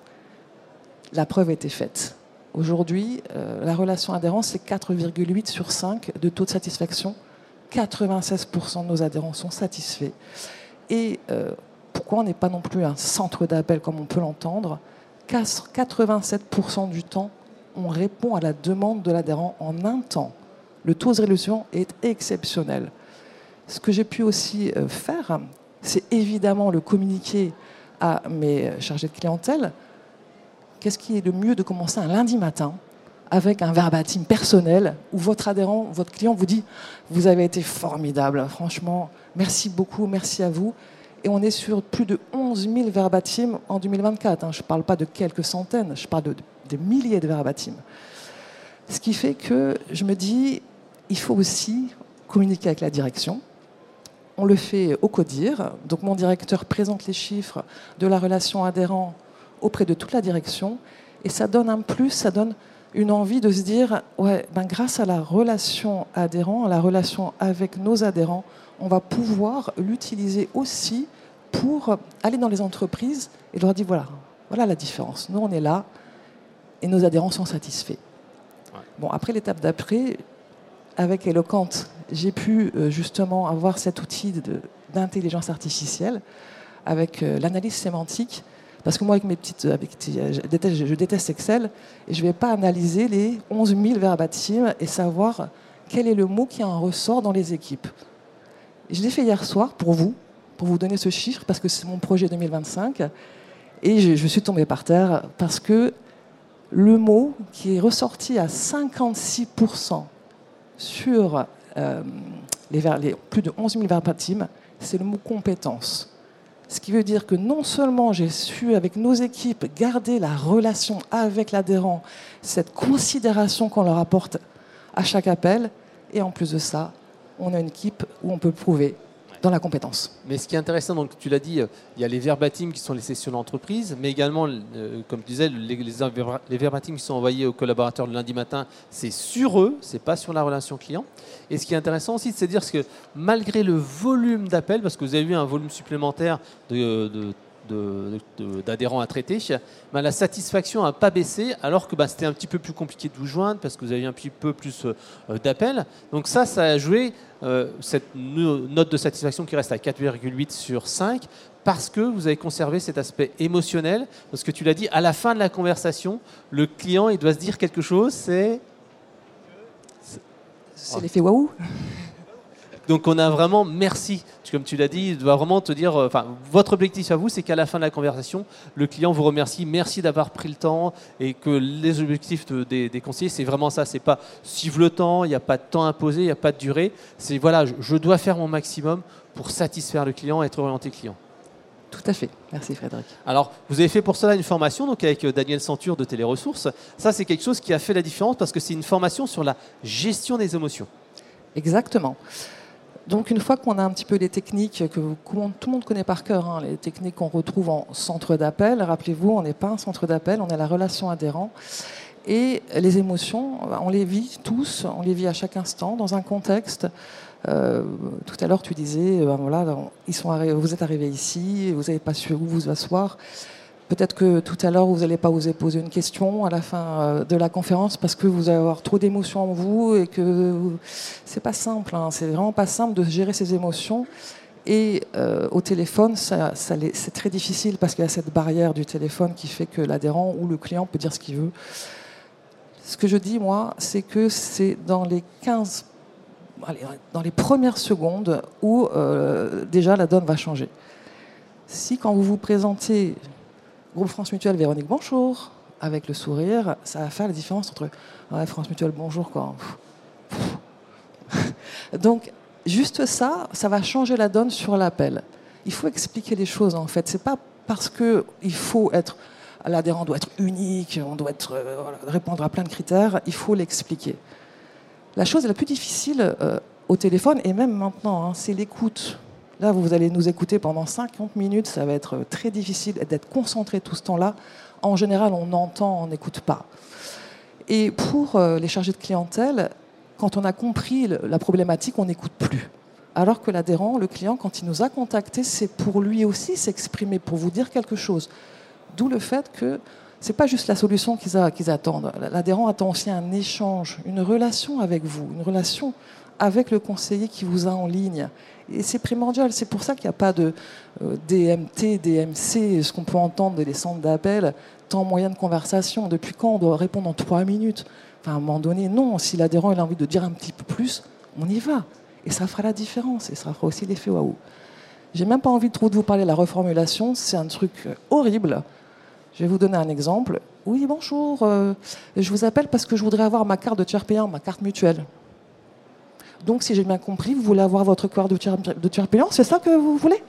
S2: la preuve était faite. Aujourd'hui, euh, la relation adhérent, c'est quatre virgule huit sur cinq de taux de satisfaction. quatre-vingt-seize pour cent de nos adhérents sont satisfaits. Et euh, pourquoi on n'est pas non plus un centre d'appel comme on peut l'entendre ? quatre-vingt-sept pour cent du temps, on répond à la demande de l'adhérent en un temps. Le taux de résolution est exceptionnel. Ce que j'ai pu aussi faire, c'est évidemment le communiquer à mes chargés de clientèle. Qu'est-ce qui est le mieux de commencer un lundi matin avec un verbatim personnel où votre adhérent, votre client vous dit « Vous avez été formidable, franchement, merci beaucoup, merci à vous ». Et on est sur plus de onze mille verbatims en deux mille vingt-quatre. Hein. Je ne parle pas de quelques centaines, je parle de, de, de milliers de verbatims. Ce qui fait que je me dis, il faut aussi communiquer avec la direction. On le fait au CODIR. Donc mon directeur présente les chiffres de la relation adhérent auprès de toute la direction. Et ça donne un plus, ça donne une envie de se dire, ouais, ben grâce à la relation adhérent, à la relation avec nos adhérents, on va pouvoir l'utiliser aussi pour aller dans les entreprises et leur dire, voilà, voilà la différence. Nous, on est là et nos adhérents sont satisfaits. Ouais. Bon, après, l'étape d'après, avec Eloquente, j'ai pu euh, justement avoir cet outil de, d'intelligence artificielle avec euh, l'analyse sémantique. Parce que moi, avec mes petites, avec, je, déteste, je déteste Excel et je ne vais pas analyser les onze mille verbatims et savoir quel est le mot qui en ressort dans les équipes. Je l'ai fait hier soir pour vous, pour vous donner ce chiffre, parce que c'est mon projet deux mille vingt-cinq. Et je, je suis tombée par terre parce que le mot qui est ressorti à cinquante-six pour cent sur euh, les, les plus de onze mille verbatims, c'est le mot compétence. Ce qui veut dire que non seulement j'ai su, avec nos équipes, garder la relation avec l'adhérent, cette considération qu'on leur apporte à chaque appel, et en plus de ça, on a une équipe où on peut prouver dans la compétence.
S1: Mais ce qui est intéressant, donc tu l'as dit, il y a les verbatims qui sont les sessions d'entreprise, mais également, euh, comme tu disais, les, les, les verbatims qui sont envoyés aux collaborateurs le lundi matin, c'est sur eux, c'est pas sur la relation client. Et ce qui est intéressant aussi, c'est de dire que malgré le volume d'appels, parce que vous avez vu un volume supplémentaire de, de De, de, d'adhérents à traiter, ben, la satisfaction n'a pas baissé, alors que ben, c'était un petit peu plus compliqué de vous joindre parce que vous avez un petit peu plus euh, d'appels. Donc ça, ça a joué euh, cette note de satisfaction qui reste à quatre virgule huit sur cinq parce que vous avez conservé cet aspect émotionnel. Parce que tu l'as dit, à la fin de la conversation, le client il doit se dire quelque chose, c'est...
S2: C'est oh. l'effet waouh.
S1: Donc on a vraiment merci, comme tu l'as dit, il doit vraiment te dire, enfin votre objectif à vous, c'est qu'à la fin de la conversation, le client vous remercie, merci d'avoir pris le temps, et que les objectifs de, des, des conseillers, c'est vraiment ça, c'est pas suivre le temps, il n'y a pas de temps imposé, il n'y a pas de durée, c'est voilà, je, je dois faire mon maximum pour satisfaire le client, être orienté client.
S2: Tout à fait, merci Frédéric.
S1: Alors, vous avez fait pour cela une formation donc avec Daniel Centure de Téléressources. Ça, c'est quelque chose qui a fait la différence parce que c'est une formation sur la gestion des émotions.
S2: Exactement. Donc une fois qu'on a un petit peu les techniques que tout le monde connaît par cœur, hein, les techniques qu'on retrouve en centre d'appel, rappelez-vous, on n'est pas un centre d'appel, on est la relation adhérent. Et les émotions, on les vit tous, on les vit à chaque instant, dans un contexte. Euh, tout à l'heure, tu disais, ben voilà, ils sont arri- vous êtes arrivés ici, vous n'avez pas su où vous asseoir. Peut-être que tout à l'heure, vous n'allez pas oser poser une question à la fin de la conférence parce que vous allez avoir trop d'émotions en vous et que c'est pas simple. Hein, c'est vraiment pas simple de gérer ces émotions. Et euh, au téléphone, ça, ça, c'est très difficile parce qu'il y a cette barrière du téléphone qui fait que l'adhérent ou le client peut dire ce qu'il veut. Ce que je dis, moi, c'est que c'est dans les quinze, allez, dans les premières secondes où euh, déjà la donne va changer. Si quand vous vous présentez Groupe France Mutuelle, Véronique, bonjour, avec le sourire, ça va faire la différence entre ouais, France Mutuelle, bonjour, quoi. Donc, juste ça, ça va changer la donne sur l'appel. Il faut expliquer les choses, en fait. C'est pas parce qu'il faut être... L'adhérent doit être unique, on doit être, euh, voilà, répondre à plein de critères, il faut l'expliquer. La chose la plus difficile euh, au téléphone, et même maintenant, hein, c'est l'écoute. Là, vous allez nous écouter pendant cinquante minutes, ça va être très difficile d'être concentré tout ce temps-là. En général, on entend, on n'écoute pas. Et pour euh, les chargés de clientèle, quand on a compris le, la problématique, on n'écoute plus. Alors que l'adhérent, le client, quand il nous a contactés, c'est pour lui aussi s'exprimer, pour vous dire quelque chose. D'où le fait que ce n'est pas juste la solution qu'ils, a, qu'ils attendent. L'adhérent attend aussi un échange, une relation avec vous, une relation avec le conseiller qui vous a en ligne. Et c'est primordial. C'est pour ça qu'il n'y a pas de euh, D M T, D M C, ce qu'on peut entendre des centres d'appel, temps moyen de conversation. Depuis quand on doit répondre en trois minutes? Enfin, à un moment donné, non. Si l'adhérent il a envie de dire un petit peu plus, on y va. Et ça fera la différence. Et ça fera aussi l'effet waouh. J'ai même pas envie de trop de vous parler de la reformulation. C'est un truc horrible. Je vais vous donner un exemple. Oui, bonjour. Euh, je vous appelle parce que je voudrais avoir ma carte de tiers payant, ma carte mutuelle. Donc, si j'ai bien compris, vous voulez avoir votre carte de tiers, de tiers payant, c'est ça que vous voulez?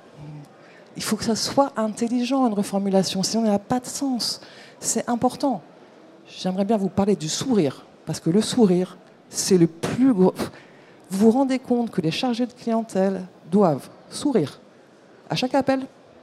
S2: Il faut que ça soit intelligent, une reformulation. Sinon, il n'a pas de sens. C'est important. J'aimerais bien vous parler du sourire. Parce que le sourire, c'est le plus gros... Vous vous rendez compte que les chargés de clientèle doivent sourire à chaque appel,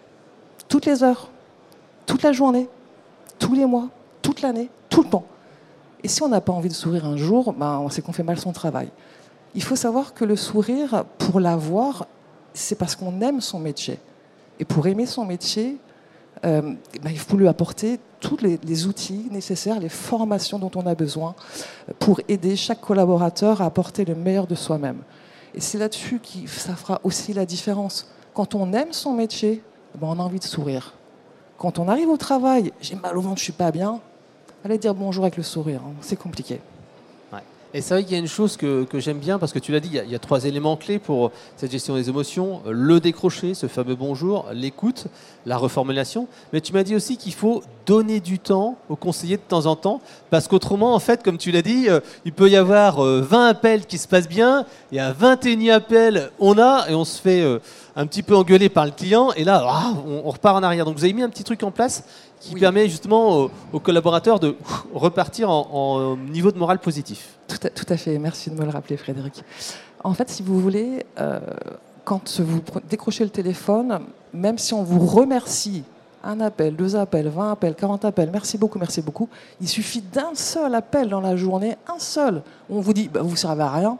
S2: toutes les heures, toute la journée, tous les mois, toute l'année, tout le temps. Et si on n'a pas envie de sourire un jour, ben, on sait qu'on fait mal son travail. Il faut savoir que le sourire, pour l'avoir, c'est parce qu'on aime son métier. Et pour aimer son métier, euh, ben, il faut lui apporter tous les, les outils nécessaires, les formations dont on a besoin pour aider chaque collaborateur à apporter le meilleur de soi-même. Et c'est là-dessus que ça fera aussi la différence. Quand on aime son métier, ben, on a envie de sourire. Quand on arrive au travail, j'ai mal au ventre, je suis pas bien, allez dire bonjour avec le sourire, hein, c'est compliqué.
S1: Ouais. Et c'est vrai qu'il y a une chose que, que j'aime bien, parce que tu l'as dit, il y, a, il y a trois éléments clés pour cette gestion des émotions. Le décrocher, ce fameux bonjour, l'écoute, la reformulation. Mais tu m'as dit aussi qu'il faut donner du temps aux conseillers de temps en temps, parce qu'autrement, en fait, comme tu l'as dit, euh, il peut y avoir euh, vingt appels qui se passent bien, et à vingt et un appels, on a, et on se fait euh, un petit peu engueuler par le client, et là, ah, on, on repart en arrière. Donc vous avez mis un petit truc en place qui oui. permet justement aux, aux collaborateurs de repartir en, en niveau de morale positif.
S2: Tout à, tout à fait, merci de me le rappeler, Frédéric. En fait, si vous voulez, euh, quand vous décrochez le téléphone, même si on vous remercie, un appel, deux appels, vingt appels, quarante appels, merci beaucoup, merci beaucoup, il suffit d'un seul appel dans la journée, un seul, où on vous dit, bah, vous ne servez à rien,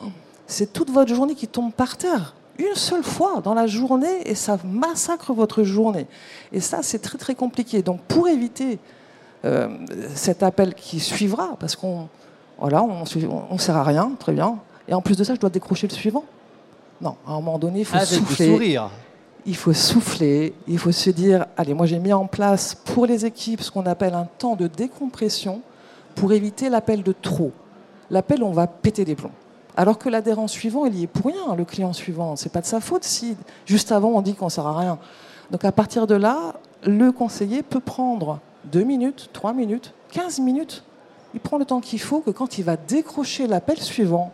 S2: c'est toute votre journée qui tombe par terre. Une seule fois dans la journée et ça massacre votre journée. Et ça, c'est très très compliqué. Donc pour éviter euh, cet appel qui suivra, parce qu'on voilà, on ne sert à rien, très bien, et en plus de ça, je dois décrocher le suivant. Non, à un moment donné, il faut
S1: Avec
S2: souffler.
S1: Le sourire.
S2: Il faut souffler, il faut se dire, allez, moi j'ai mis en place pour les équipes ce qu'on appelle un temps de décompression pour éviter l'appel de trop. L'appel, on va péter des plombs. Alors que l'adhérent suivant, il y est pour rien, le client suivant. Ce n'est pas de sa faute si, juste avant, on dit qu'on ne sert à rien. Donc à partir de là, le conseiller peut prendre deux minutes, trois minutes, quinze minutes. Il prend le temps qu'il faut, que quand il va décrocher l'appel suivant,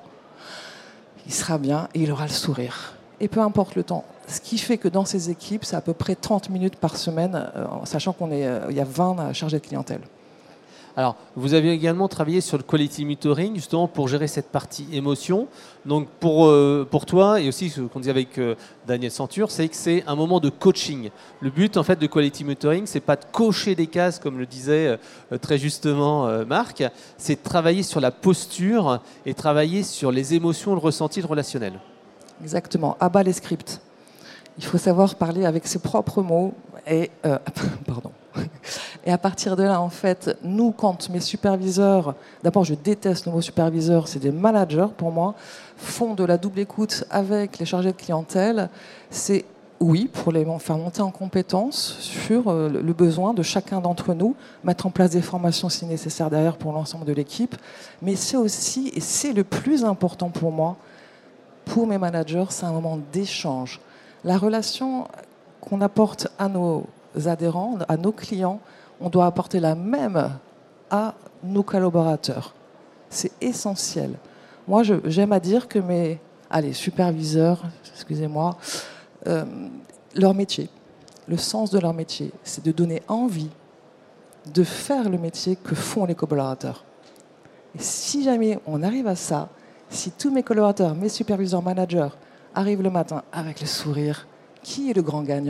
S2: il sera bien et il aura le sourire. Et peu importe le temps. Ce qui fait que dans ces équipes, c'est à peu près trente minutes par semaine, euh, sachant qu'il euh, y a vingt chargés de clientèle.
S1: Alors, vous avez également travaillé sur le quality monitoring, justement pour gérer cette partie émotion. Donc, pour, euh, pour toi, et aussi ce qu'on disait avec euh, Daniel Centure, c'est que c'est un moment de coaching. Le but, en fait, de quality monitoring, c'est pas de cocher des cases, comme le disait euh, très justement euh, Marc, c'est de travailler sur la posture et travailler sur les émotions, le ressenti, le relationnel.
S2: Exactement. À bas les scripts. Il faut savoir parler avec ses propres mots et... Euh, pardon. Et à partir de là, en fait, nous, quand mes superviseurs, d'abord je déteste le mot superviseur, c'est des managers pour moi, font de la double écoute avec les chargés de clientèle, c'est oui, pour les faire monter en compétence sur euh, le besoin de chacun d'entre nous, mettre en place des formations si nécessaire derrière pour l'ensemble de l'équipe. Mais c'est aussi, et c'est le plus important pour moi, pour mes managers, c'est un moment d'échange. La relation qu'on apporte à nos adhérents, à nos clients, on doit apporter la même à nos collaborateurs. C'est essentiel. Moi, je, j'aime à dire que mes allez, superviseurs, excusez-moi, euh, leur métier, le sens de leur métier, c'est de donner envie de faire le métier que font les collaborateurs. Et si jamais on arrive à ça, si tous mes collaborateurs, mes superviseurs, managers arrivent le matin avec le sourire, qui est le grand gagnant ?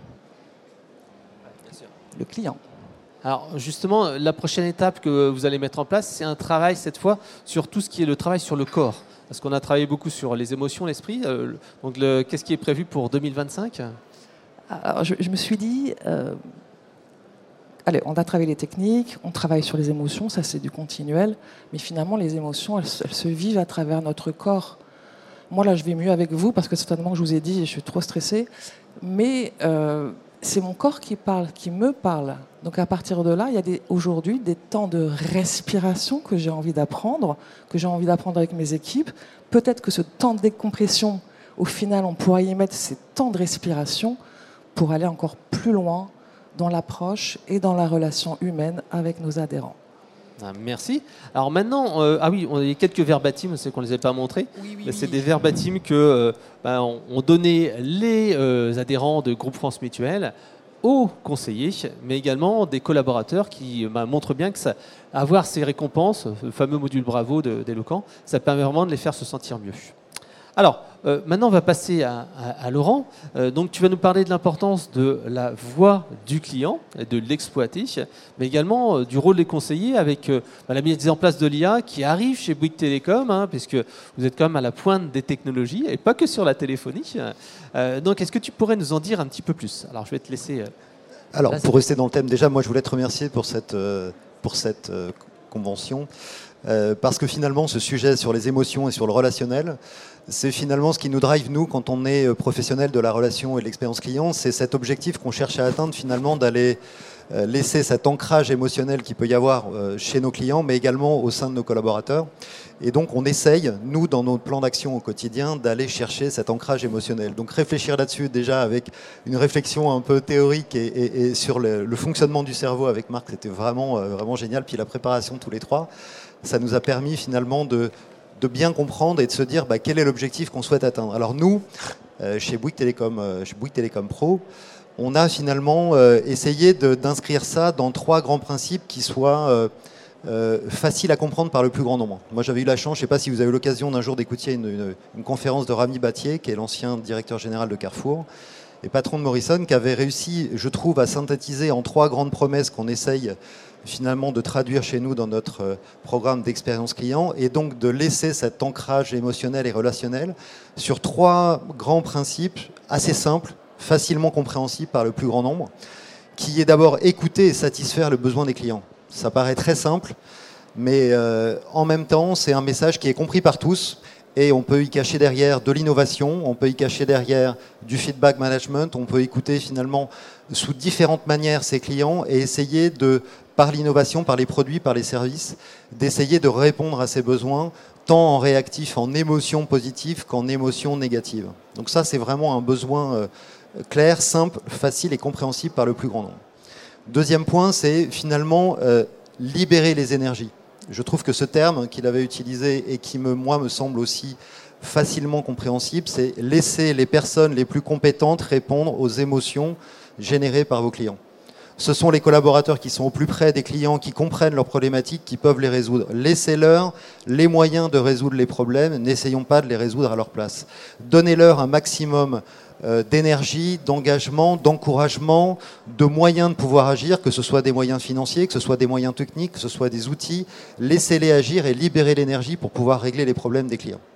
S2: Le client.
S1: Alors justement, la prochaine étape que vous allez mettre en place, c'est un travail cette fois sur tout ce qui est le travail sur le corps. Parce qu'on a travaillé beaucoup sur les émotions, l'esprit. Euh, donc le, qu'est-ce qui est prévu pour deux mille vingt-cinq ?
S2: Alors je, je me suis dit, euh, allez, on a travaillé les techniques, on travaille sur les émotions, ça c'est du continuel. Mais finalement, les émotions, elles, elles se vivent à travers notre corps. Moi là, je vais mieux avec vous parce que certainement, je vous ai dit, je suis trop stressée. Mais euh, c'est mon corps qui parle, qui me parle. Donc à partir de là, il y a des, aujourd'hui des temps de respiration que j'ai envie d'apprendre, que j'ai envie d'apprendre avec mes équipes. Peut-être que ce temps de décompression, au final, on pourra y mettre ces temps de respiration pour aller encore plus loin dans l'approche et dans la relation humaine avec nos adhérents.
S1: Ah, merci. Alors maintenant, euh, ah oui, on a quelques verbatims, c'est qu'on ne les a pas montrés.
S2: Oui, oui,
S1: Mais c'est
S2: oui.
S1: des verbatims que euh, ben, on, on donnait les euh, adhérents de Groupe France Mutuelle aux conseillers, mais également des collaborateurs qui bah, montrent bien que ça, avoir ces récompenses, le fameux module Bravo de, d'Eloquent, ça permet vraiment de les faire se sentir mieux. Alors, euh, maintenant, on va passer à, à, à Laurent. Euh, donc, tu vas nous parler de l'importance de la voix du client, et de l'exploiter, mais également euh, du rôle des conseillers avec euh, bah, la mise en place de l'I A qui arrive chez Bouygues Télécom, hein, puisque vous êtes quand même à la pointe des technologies, et pas que sur la téléphonie. Euh, donc, est-ce que tu pourrais nous en dire un petit peu plus ? Alors, je vais te laisser... Euh,
S3: Alors,
S1: là,
S3: pour rester dans le thème, déjà, moi, je voulais te remercier pour cette, euh, pour cette euh, convention, euh, parce que finalement, ce sujet sur les émotions et sur le relationnel, c'est finalement ce qui nous drive, nous, quand on est professionnel de la relation et de l'expérience client, c'est cet objectif qu'on cherche à atteindre, finalement, d'aller euh, laisser cet ancrage émotionnel qu'il peut y avoir euh, chez nos clients, mais également au sein de nos collaborateurs. Et donc, on essaye, nous, dans notre plan d'action au quotidien, d'aller chercher cet ancrage émotionnel. Donc, réfléchir là-dessus, déjà, avec une réflexion un peu théorique et, et, et sur le, le fonctionnement du cerveau avec Marc, c'était vraiment, euh, vraiment génial. Puis la préparation, tous les trois, ça nous a permis, finalement, de... de bien comprendre et de se dire bah, quel est l'objectif qu'on souhaite atteindre. Alors nous, euh, chez Bouygues Télécom, euh, chez Bouygues Télécom Pro, on a finalement euh, essayé de, d'inscrire ça dans trois grands principes qui soient euh, euh, faciles à comprendre par le plus grand nombre. Moi, j'avais eu la chance, je ne sais pas si vous avez eu l'occasion d'un jour d'écouter une, une, une conférence de Rami Battier, qui est l'ancien directeur général de Carrefour, et patron de Morrison, qui avait réussi, je trouve, à synthétiser en trois grandes promesses qu'on essaye finalement de traduire chez nous dans notre programme d'expérience client, et donc de laisser cet ancrage émotionnel et relationnel sur trois grands principes assez simples, facilement compréhensibles par le plus grand nombre, qui est d'abord écouter et satisfaire le besoin des clients. Ça paraît très simple, mais euh, en même temps, c'est un message qui est compris par tous, et on peut y cacher derrière de l'innovation, on peut y cacher derrière du feedback management, on peut écouter finalement sous différentes manières ses clients et essayer de, par l'innovation, par les produits, par les services, d'essayer de répondre à ses besoins, tant en réactif, en émotion positive qu'en émotion négative. Donc ça, c'est vraiment un besoin euh, clair, simple, facile et compréhensible par le plus grand nombre. Deuxième point, c'est finalement euh, libérer les énergies. Je trouve que ce terme qu'il avait utilisé et qui, me, moi, me semble aussi facilement compréhensible, c'est laisser les personnes les plus compétentes répondre aux émotions générées par vos clients. Ce sont les collaborateurs qui sont au plus près des clients, qui comprennent leurs problématiques, qui peuvent les résoudre. Laissez-leur les moyens de résoudre les problèmes, n'essayons pas de les résoudre à leur place. Donnez-leur un maximum euh, d'énergie, d'engagement, d'encouragement, de moyens de pouvoir agir, que ce soit des moyens financiers, que ce soit des moyens techniques, que ce soit des outils. Laissez-les agir et libérez l'énergie pour pouvoir régler les problèmes des clients.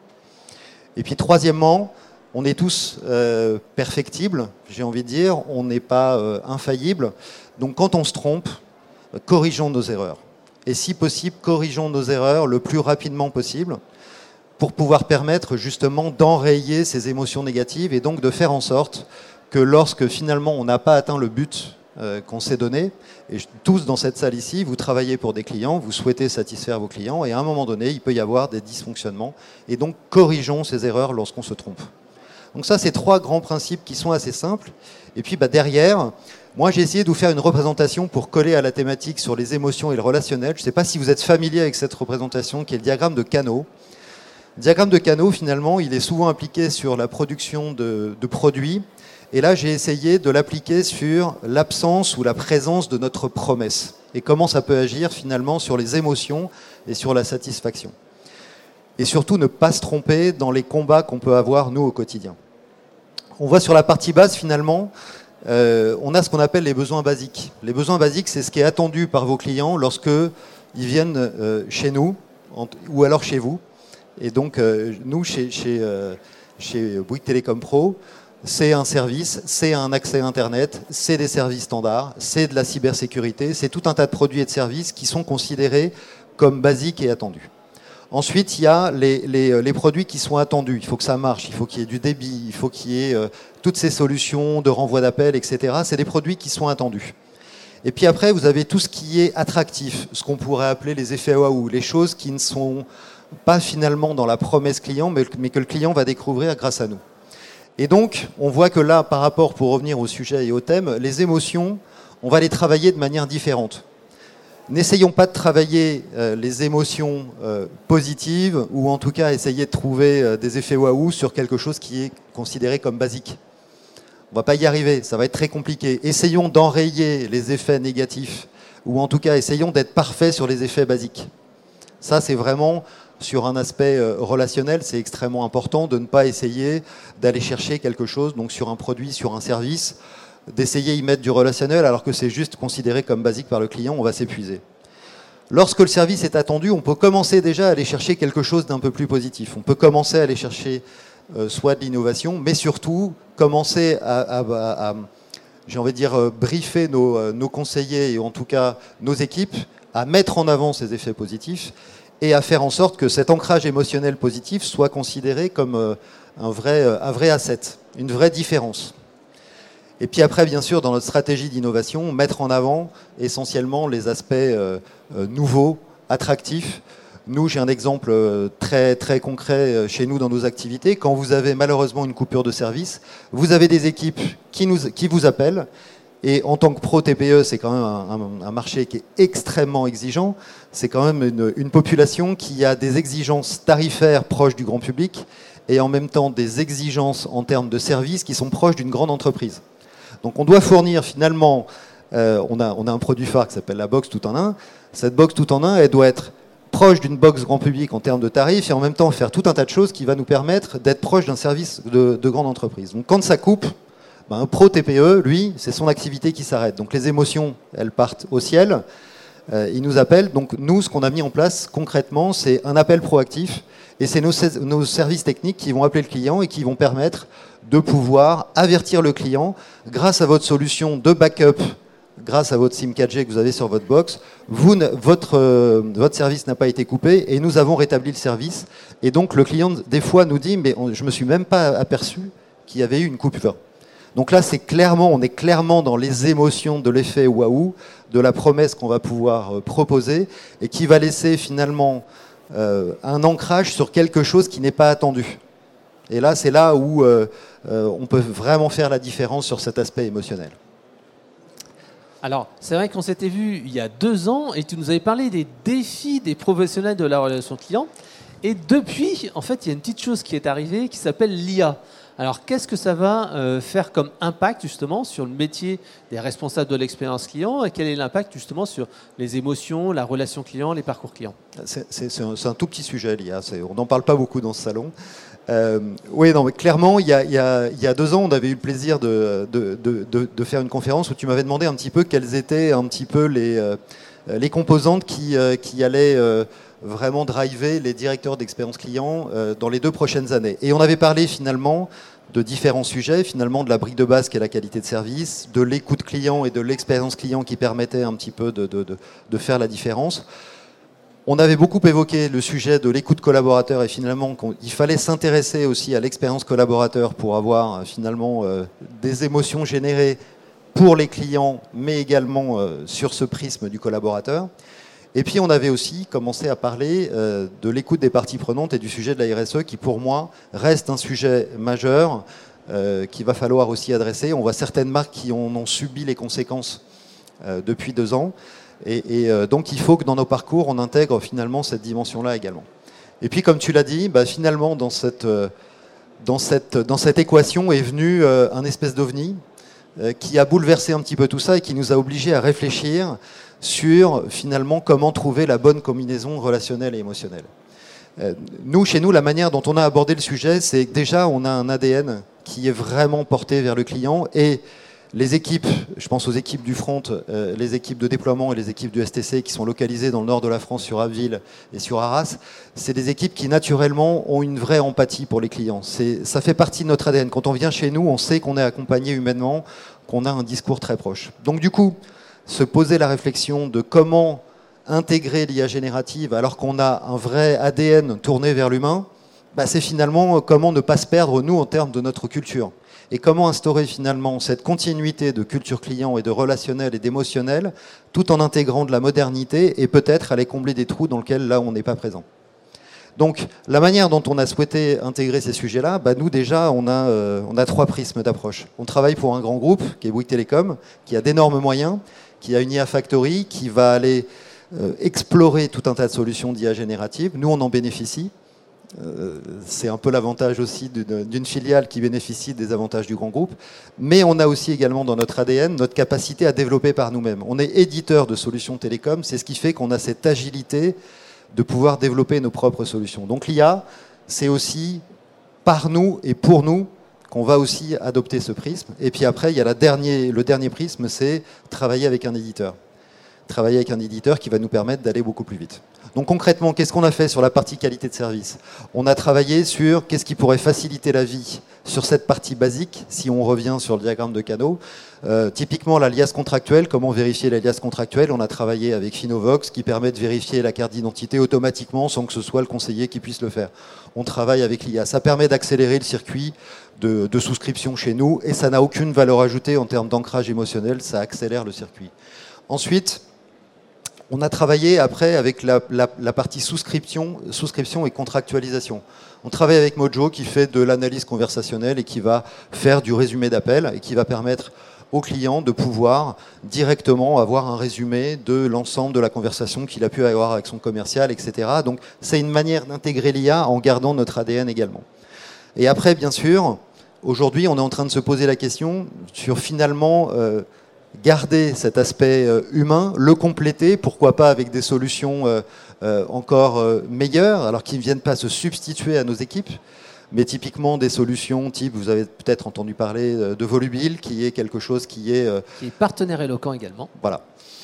S3: Et puis troisièmement, on est tous euh, perfectibles, j'ai envie de dire, on n'est pas euh, infaillibles. Donc quand on se trompe, euh, corrigeons nos erreurs. Et si possible, corrigeons nos erreurs le plus rapidement possible pour pouvoir permettre justement d'enrayer ces émotions négatives et donc de faire en sorte que lorsque finalement on n'a pas atteint le but euh, qu'on s'est donné, et tous dans cette salle ici, vous travaillez pour des clients, vous souhaitez satisfaire vos clients, et à un moment donné, il peut y avoir des dysfonctionnements, et donc corrigeons ces erreurs lorsqu'on se trompe. Donc ça, c'est trois grands principes qui sont assez simples. Et puis bah, derrière, moi j'ai essayé de vous faire une représentation pour coller à la thématique sur les émotions et le relationnel. Je ne sais pas si vous êtes familier avec cette représentation qui est le diagramme de Kano. Le diagramme de Kano, finalement, il est souvent appliqué sur la production de, de produits. Et là, j'ai essayé de l'appliquer sur l'absence ou la présence de notre promesse. Et comment ça peut agir finalement sur les émotions et sur la satisfaction. Et surtout, ne pas se tromper dans les combats qu'on peut avoir, nous, au quotidien. On voit sur la partie basse, finalement, euh, on a ce qu'on appelle les besoins basiques. Les besoins basiques, c'est ce qui est attendu par vos clients lorsque ils viennent euh, chez nous, en, ou alors chez vous. Et donc, euh, nous, chez, chez, euh, chez Bouygues Télécom Pro, c'est un service, c'est un accès Internet, c'est des services standards, c'est de la cybersécurité, c'est tout un tas de produits et de services qui sont considérés comme basiques et attendus. Ensuite, il y a les, les, les produits qui sont attendus. Il faut que ça marche, il faut qu'il y ait du débit, il faut qu'il y ait euh, toutes ces solutions de renvoi d'appel, et cetera. C'est des produits qui sont attendus. Et puis après, vous avez tout ce qui est attractif, ce qu'on pourrait appeler les effets waouh, les choses qui ne sont pas finalement dans la promesse client, mais, mais que le client va découvrir grâce à nous. Et donc, on voit que là, par rapport, pour revenir au sujet et au thème, les émotions, on va les travailler de manière différente. N'essayons pas de travailler euh, les émotions euh, positives, ou en tout cas essayer de trouver euh, des effets waouh sur quelque chose qui est considéré comme basique. On ne va pas y arriver, ça va être très compliqué. Essayons d'enrayer les effets négatifs, ou en tout cas essayons d'être parfaits sur les effets basiques. Ça, c'est vraiment, sur un aspect euh, relationnel, c'est extrêmement important de ne pas essayer d'aller chercher quelque chose, donc sur un produit, sur un service, d'essayer d'y mettre du relationnel alors que c'est juste considéré comme basique par le client, on va s'épuiser. Lorsque le service est attendu, on peut commencer déjà à aller chercher quelque chose d'un peu plus positif. On peut commencer à aller chercher euh, soit de l'innovation, mais surtout commencer à, à, à, à j'ai envie de dire, euh, briefer nos, euh, nos conseillers et en tout cas nos équipes à mettre en avant ces effets positifs et à faire en sorte que cet ancrage émotionnel positif soit considéré comme euh, un vrai, euh, un vrai asset, une vraie différence. Et puis après, bien sûr, dans notre stratégie d'innovation, mettre en avant essentiellement les aspects euh, euh, nouveaux, attractifs. Nous, j'ai un exemple euh, très, très concret chez nous dans nos activités. Quand vous avez malheureusement une coupure de service, vous avez des équipes qui, nous, qui vous appellent. Et en tant que pro T P E, c'est quand même un, un, un marché qui est extrêmement exigeant. C'est quand même une, une population qui a des exigences tarifaires proches du grand public et en même temps des exigences en termes de services qui sont proches d'une grande entreprise. Donc on doit fournir finalement, euh, on, a, on a un produit phare qui s'appelle la box tout en un. Cette box tout en un, elle doit être proche d'une box grand public en termes de tarifs et en même temps faire tout un tas de choses qui va nous permettre d'être proche d'un service de, de grande entreprise. Donc quand ça coupe, ben, un pro T P E, lui, c'est son activité qui s'arrête. Donc les émotions, elles partent au ciel. Euh, il nous appelle. Donc nous, ce qu'on a mis en place concrètement, c'est un appel proactif. Et c'est nos, nos services techniques qui vont appeler le client et qui vont permettre de pouvoir avertir le client grâce à votre solution de backup, grâce à votre SIM quatre G que vous avez sur votre box, vous, votre, euh, votre service n'a pas été coupé et nous avons rétabli le service. Et donc le client, des fois, nous dit « mais on, je ne me suis même pas aperçu qu'il y avait eu une coupure ». Donc là, c'est clairement, on est clairement dans les émotions de l'effet waouh, de la promesse qu'on va pouvoir euh, proposer et qui va laisser finalement euh, un ancrage sur quelque chose qui n'est pas attendu. Et là, c'est là où euh, euh, on peut vraiment faire la différence sur cet aspect émotionnel.
S1: Alors, c'est vrai qu'on s'était vu il y a deux ans et tu nous avais parlé des défis des professionnels de la relation client. Et depuis, en fait, il y a une petite chose qui est arrivée qui s'appelle l'I A. Alors, qu'est-ce que ça va euh, faire comme impact justement sur le métier des responsables de l'expérience client et quel est l'impact justement sur les émotions, la relation client, les parcours clients?
S3: C'est, c'est, c'est, un, c'est un tout petit sujet, l'I A. C'est, on n'en parle pas beaucoup dans ce salon. Euh, oui, non, mais clairement, il y, a, il, y a, il y a deux ans, on avait eu le plaisir de, de, de, de, de faire une conférence où tu m'avais demandé un petit peu quelles étaient un petit peu les, euh, les composantes qui, euh, qui allaient euh, vraiment driver les directeurs d'expérience client euh, dans les deux prochaines années. Et on avait parlé finalement de différents sujets, finalement de la brique de base qui est la qualité de service, de l'écoute client et de l'expérience client qui permettait un petit peu de, de, de, de faire la différence. On avait beaucoup évoqué le sujet de l'écoute collaborateur et finalement qu'il fallait s'intéresser aussi à l'expérience collaborateur pour avoir finalement euh, des émotions générées pour les clients, mais également euh, sur ce prisme du collaborateur. Et puis on avait aussi commencé à parler euh, de l'écoute des parties prenantes et du sujet de la R S E qui pour moi reste un sujet majeur euh, qu'il va falloir aussi adresser. On voit certaines marques qui en ont subi les conséquences euh, depuis deux ans. Et, et euh, donc il faut que dans nos parcours, on intègre finalement cette dimension-là également. Et puis comme tu l'as dit, bah, finalement dans cette, euh, dans, cette, dans cette équation est venu euh, un espèce d'ovni euh, qui a bouleversé un petit peu tout ça et qui nous a obligés à réfléchir sur finalement comment trouver la bonne combinaison relationnelle et émotionnelle. Euh, nous, chez nous, la manière dont on a abordé le sujet, c'est que déjà on a un A D N qui est vraiment porté vers le client et les équipes, je pense aux équipes du front, euh, les équipes de déploiement et les équipes du S T C qui sont localisées dans le nord de la France sur Abbeville et sur Arras, c'est des équipes qui naturellement ont une vraie empathie pour les clients. C'est, ça fait partie de notre A D N. Quand on vient chez nous, on sait qu'on est accompagné humainement, qu'on a un discours très proche. Donc du coup, se poser la réflexion de comment intégrer l'I A générative alors qu'on a un vrai A D N tourné vers l'humain, bah, c'est finalement comment ne pas se perdre, nous, en termes de notre culture. Et comment instaurer finalement cette continuité de culture client et de relationnel et d'émotionnel, tout en intégrant de la modernité et peut-être aller combler des trous dans lesquels là on n'est pas présent. Donc la manière dont on a souhaité intégrer ces sujets-là, bah, nous déjà on a, euh, on a trois prismes d'approche. On travaille pour un grand groupe qui est Bouygues Telecom, qui a d'énormes moyens, qui a une I A Factory, qui va aller euh, explorer tout un tas de solutions d'I A générative. Nous on en bénéficie. Euh, c'est un peu l'avantage aussi d'une, d'une filiale qui bénéficie des avantages du grand groupe, mais on a aussi également dans notre A D N notre capacité à développer par nous-mêmes. On est éditeur de solutions télécom, c'est ce qui fait qu'on a cette agilité de pouvoir développer nos propres solutions. Donc l'I A, c'est aussi par nous et pour nous qu'on va aussi adopter ce prisme. Et puis après, il y a la dernier, le dernier prisme, c'est travailler avec un éditeur. Travailler avec un éditeur qui va nous permettre d'aller beaucoup plus vite. Donc concrètement, qu'est-ce qu'on a fait sur la partie qualité de service? On a travaillé sur qu'est-ce qui pourrait faciliter la vie sur cette partie basique, si on revient sur le diagramme de canaux. Euh, typiquement, l'alias contractuel, comment vérifier l'alias contractuel? On a travaillé avec Finovox qui permet de vérifier la carte d'identité automatiquement sans que ce soit le conseiller qui puisse le faire. On travaille avec l'I A. Ça permet d'accélérer le circuit de, de souscription chez nous et ça n'a aucune valeur ajoutée en termes d'ancrage émotionnel, ça accélère le circuit. Ensuite, on a travaillé après avec la, la, la partie souscription, souscription et contractualisation. On travaille avec Mojo qui fait de l'analyse conversationnelle et qui va faire du résumé d'appel et qui va permettre au client de pouvoir directement avoir un résumé de l'ensemble de la conversation qu'il a pu avoir avec son commercial, et cetera. Donc c'est une manière d'intégrer l'I A en gardant notre A D N également. Et après, bien sûr, aujourd'hui, on est en train de se poser la question sur finalement... Euh, garder cet aspect euh, humain, le compléter, pourquoi pas avec des solutions euh, euh, encore euh, meilleures, alors qu'ils ne viennent pas se substituer à nos équipes, mais typiquement des solutions type, vous avez peut-être entendu parler euh, de Volubile, qui est quelque chose qui est... Euh,
S1: qui est partenaire éloquent également.
S3: Voilà.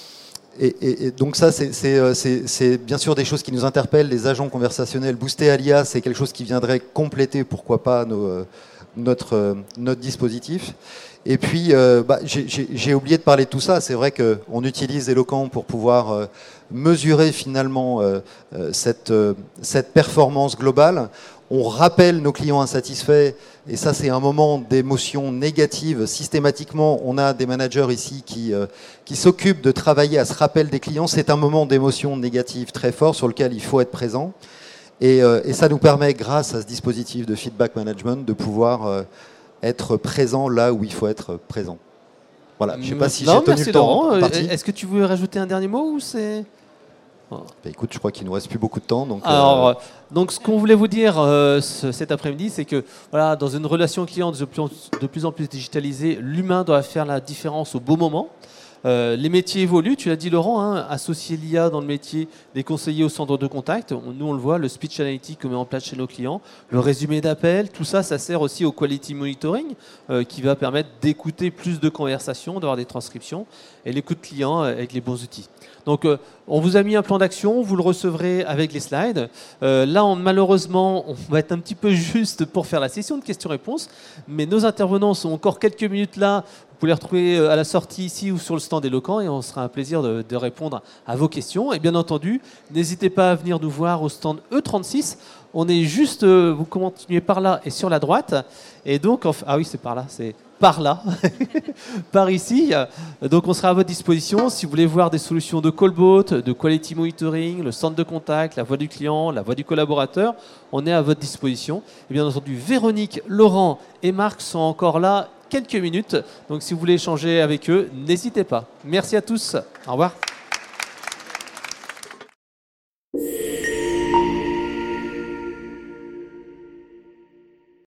S3: Et, et, et donc ça, c'est, c'est, c'est, c'est bien sûr des choses qui nous interpellent, les agents conversationnels boostés à l'I A, c'est quelque chose qui viendrait compléter, pourquoi pas, nos, euh, notre, euh, notre dispositif. Et puis, euh, bah, j'ai, j'ai, j'ai oublié de parler de tout ça. C'est vrai qu'on utilise Eloquent pour pouvoir euh, mesurer finalement euh, cette, euh, cette performance globale. On rappelle nos clients insatisfaits, et ça c'est un moment d'émotion négative. Systématiquement, on a des managers ici qui, euh, qui s'occupent de travailler à ce rappel des clients. C'est un moment d'émotion négative très fort sur lequel il faut être présent. Et, euh, et ça nous permet, grâce à ce dispositif de feedback management, de pouvoir... Euh, être présent là où il faut être présent. Voilà, je ne sais pas si
S1: non,
S3: j'ai tenu le temps.
S1: Laurent. Est-ce que tu voulais rajouter un dernier mot ou c'est...
S3: Bah, écoute, je crois qu'il ne nous reste plus beaucoup de temps. Donc,
S1: Alors,
S3: euh...
S1: donc ce qu'on voulait vous dire euh, ce, cet après-midi, c'est que voilà, dans une relation client de plus, de plus en plus digitalisée, l'humain doit faire la différence au bon moment. Euh, les métiers évoluent, tu l'as dit Laurent, hein, associer l'I A dans le métier des conseillers au centre de contact. Nous, on le voit, le speech analytic qu'on met en place chez nos clients, le résumé d'appel, tout ça, ça sert aussi au quality monitoring euh, qui va permettre d'écouter plus de conversations, d'avoir des transcriptions et l'écoute client avec les bons outils. Donc, euh, on vous a mis un plan d'action, vous le recevrez avec les slides. Euh, là, on, malheureusement, on va être un petit peu juste pour faire la session de questions-réponses, mais nos intervenants sont encore quelques minutes là Vous pouvez les retrouver à la sortie ici ou sur le stand Eloquent et on sera un plaisir de, de répondre à vos questions. Et bien entendu, n'hésitez pas à venir nous voir au stand E trente-six. On est juste, vous continuez par là et sur la droite. Et donc, enfin, ah oui, c'est par là, c'est par là, par ici. Donc, on sera à votre disposition si vous voulez voir des solutions de callbot, de quality monitoring, le centre de contact, la voix du client, la voix du collaborateur. On est à votre disposition. Et bien entendu, Véronique, Laurent et Marc sont encore là quelques minutes. Donc, si vous voulez échanger avec eux, n'hésitez pas. Merci à tous. Au revoir.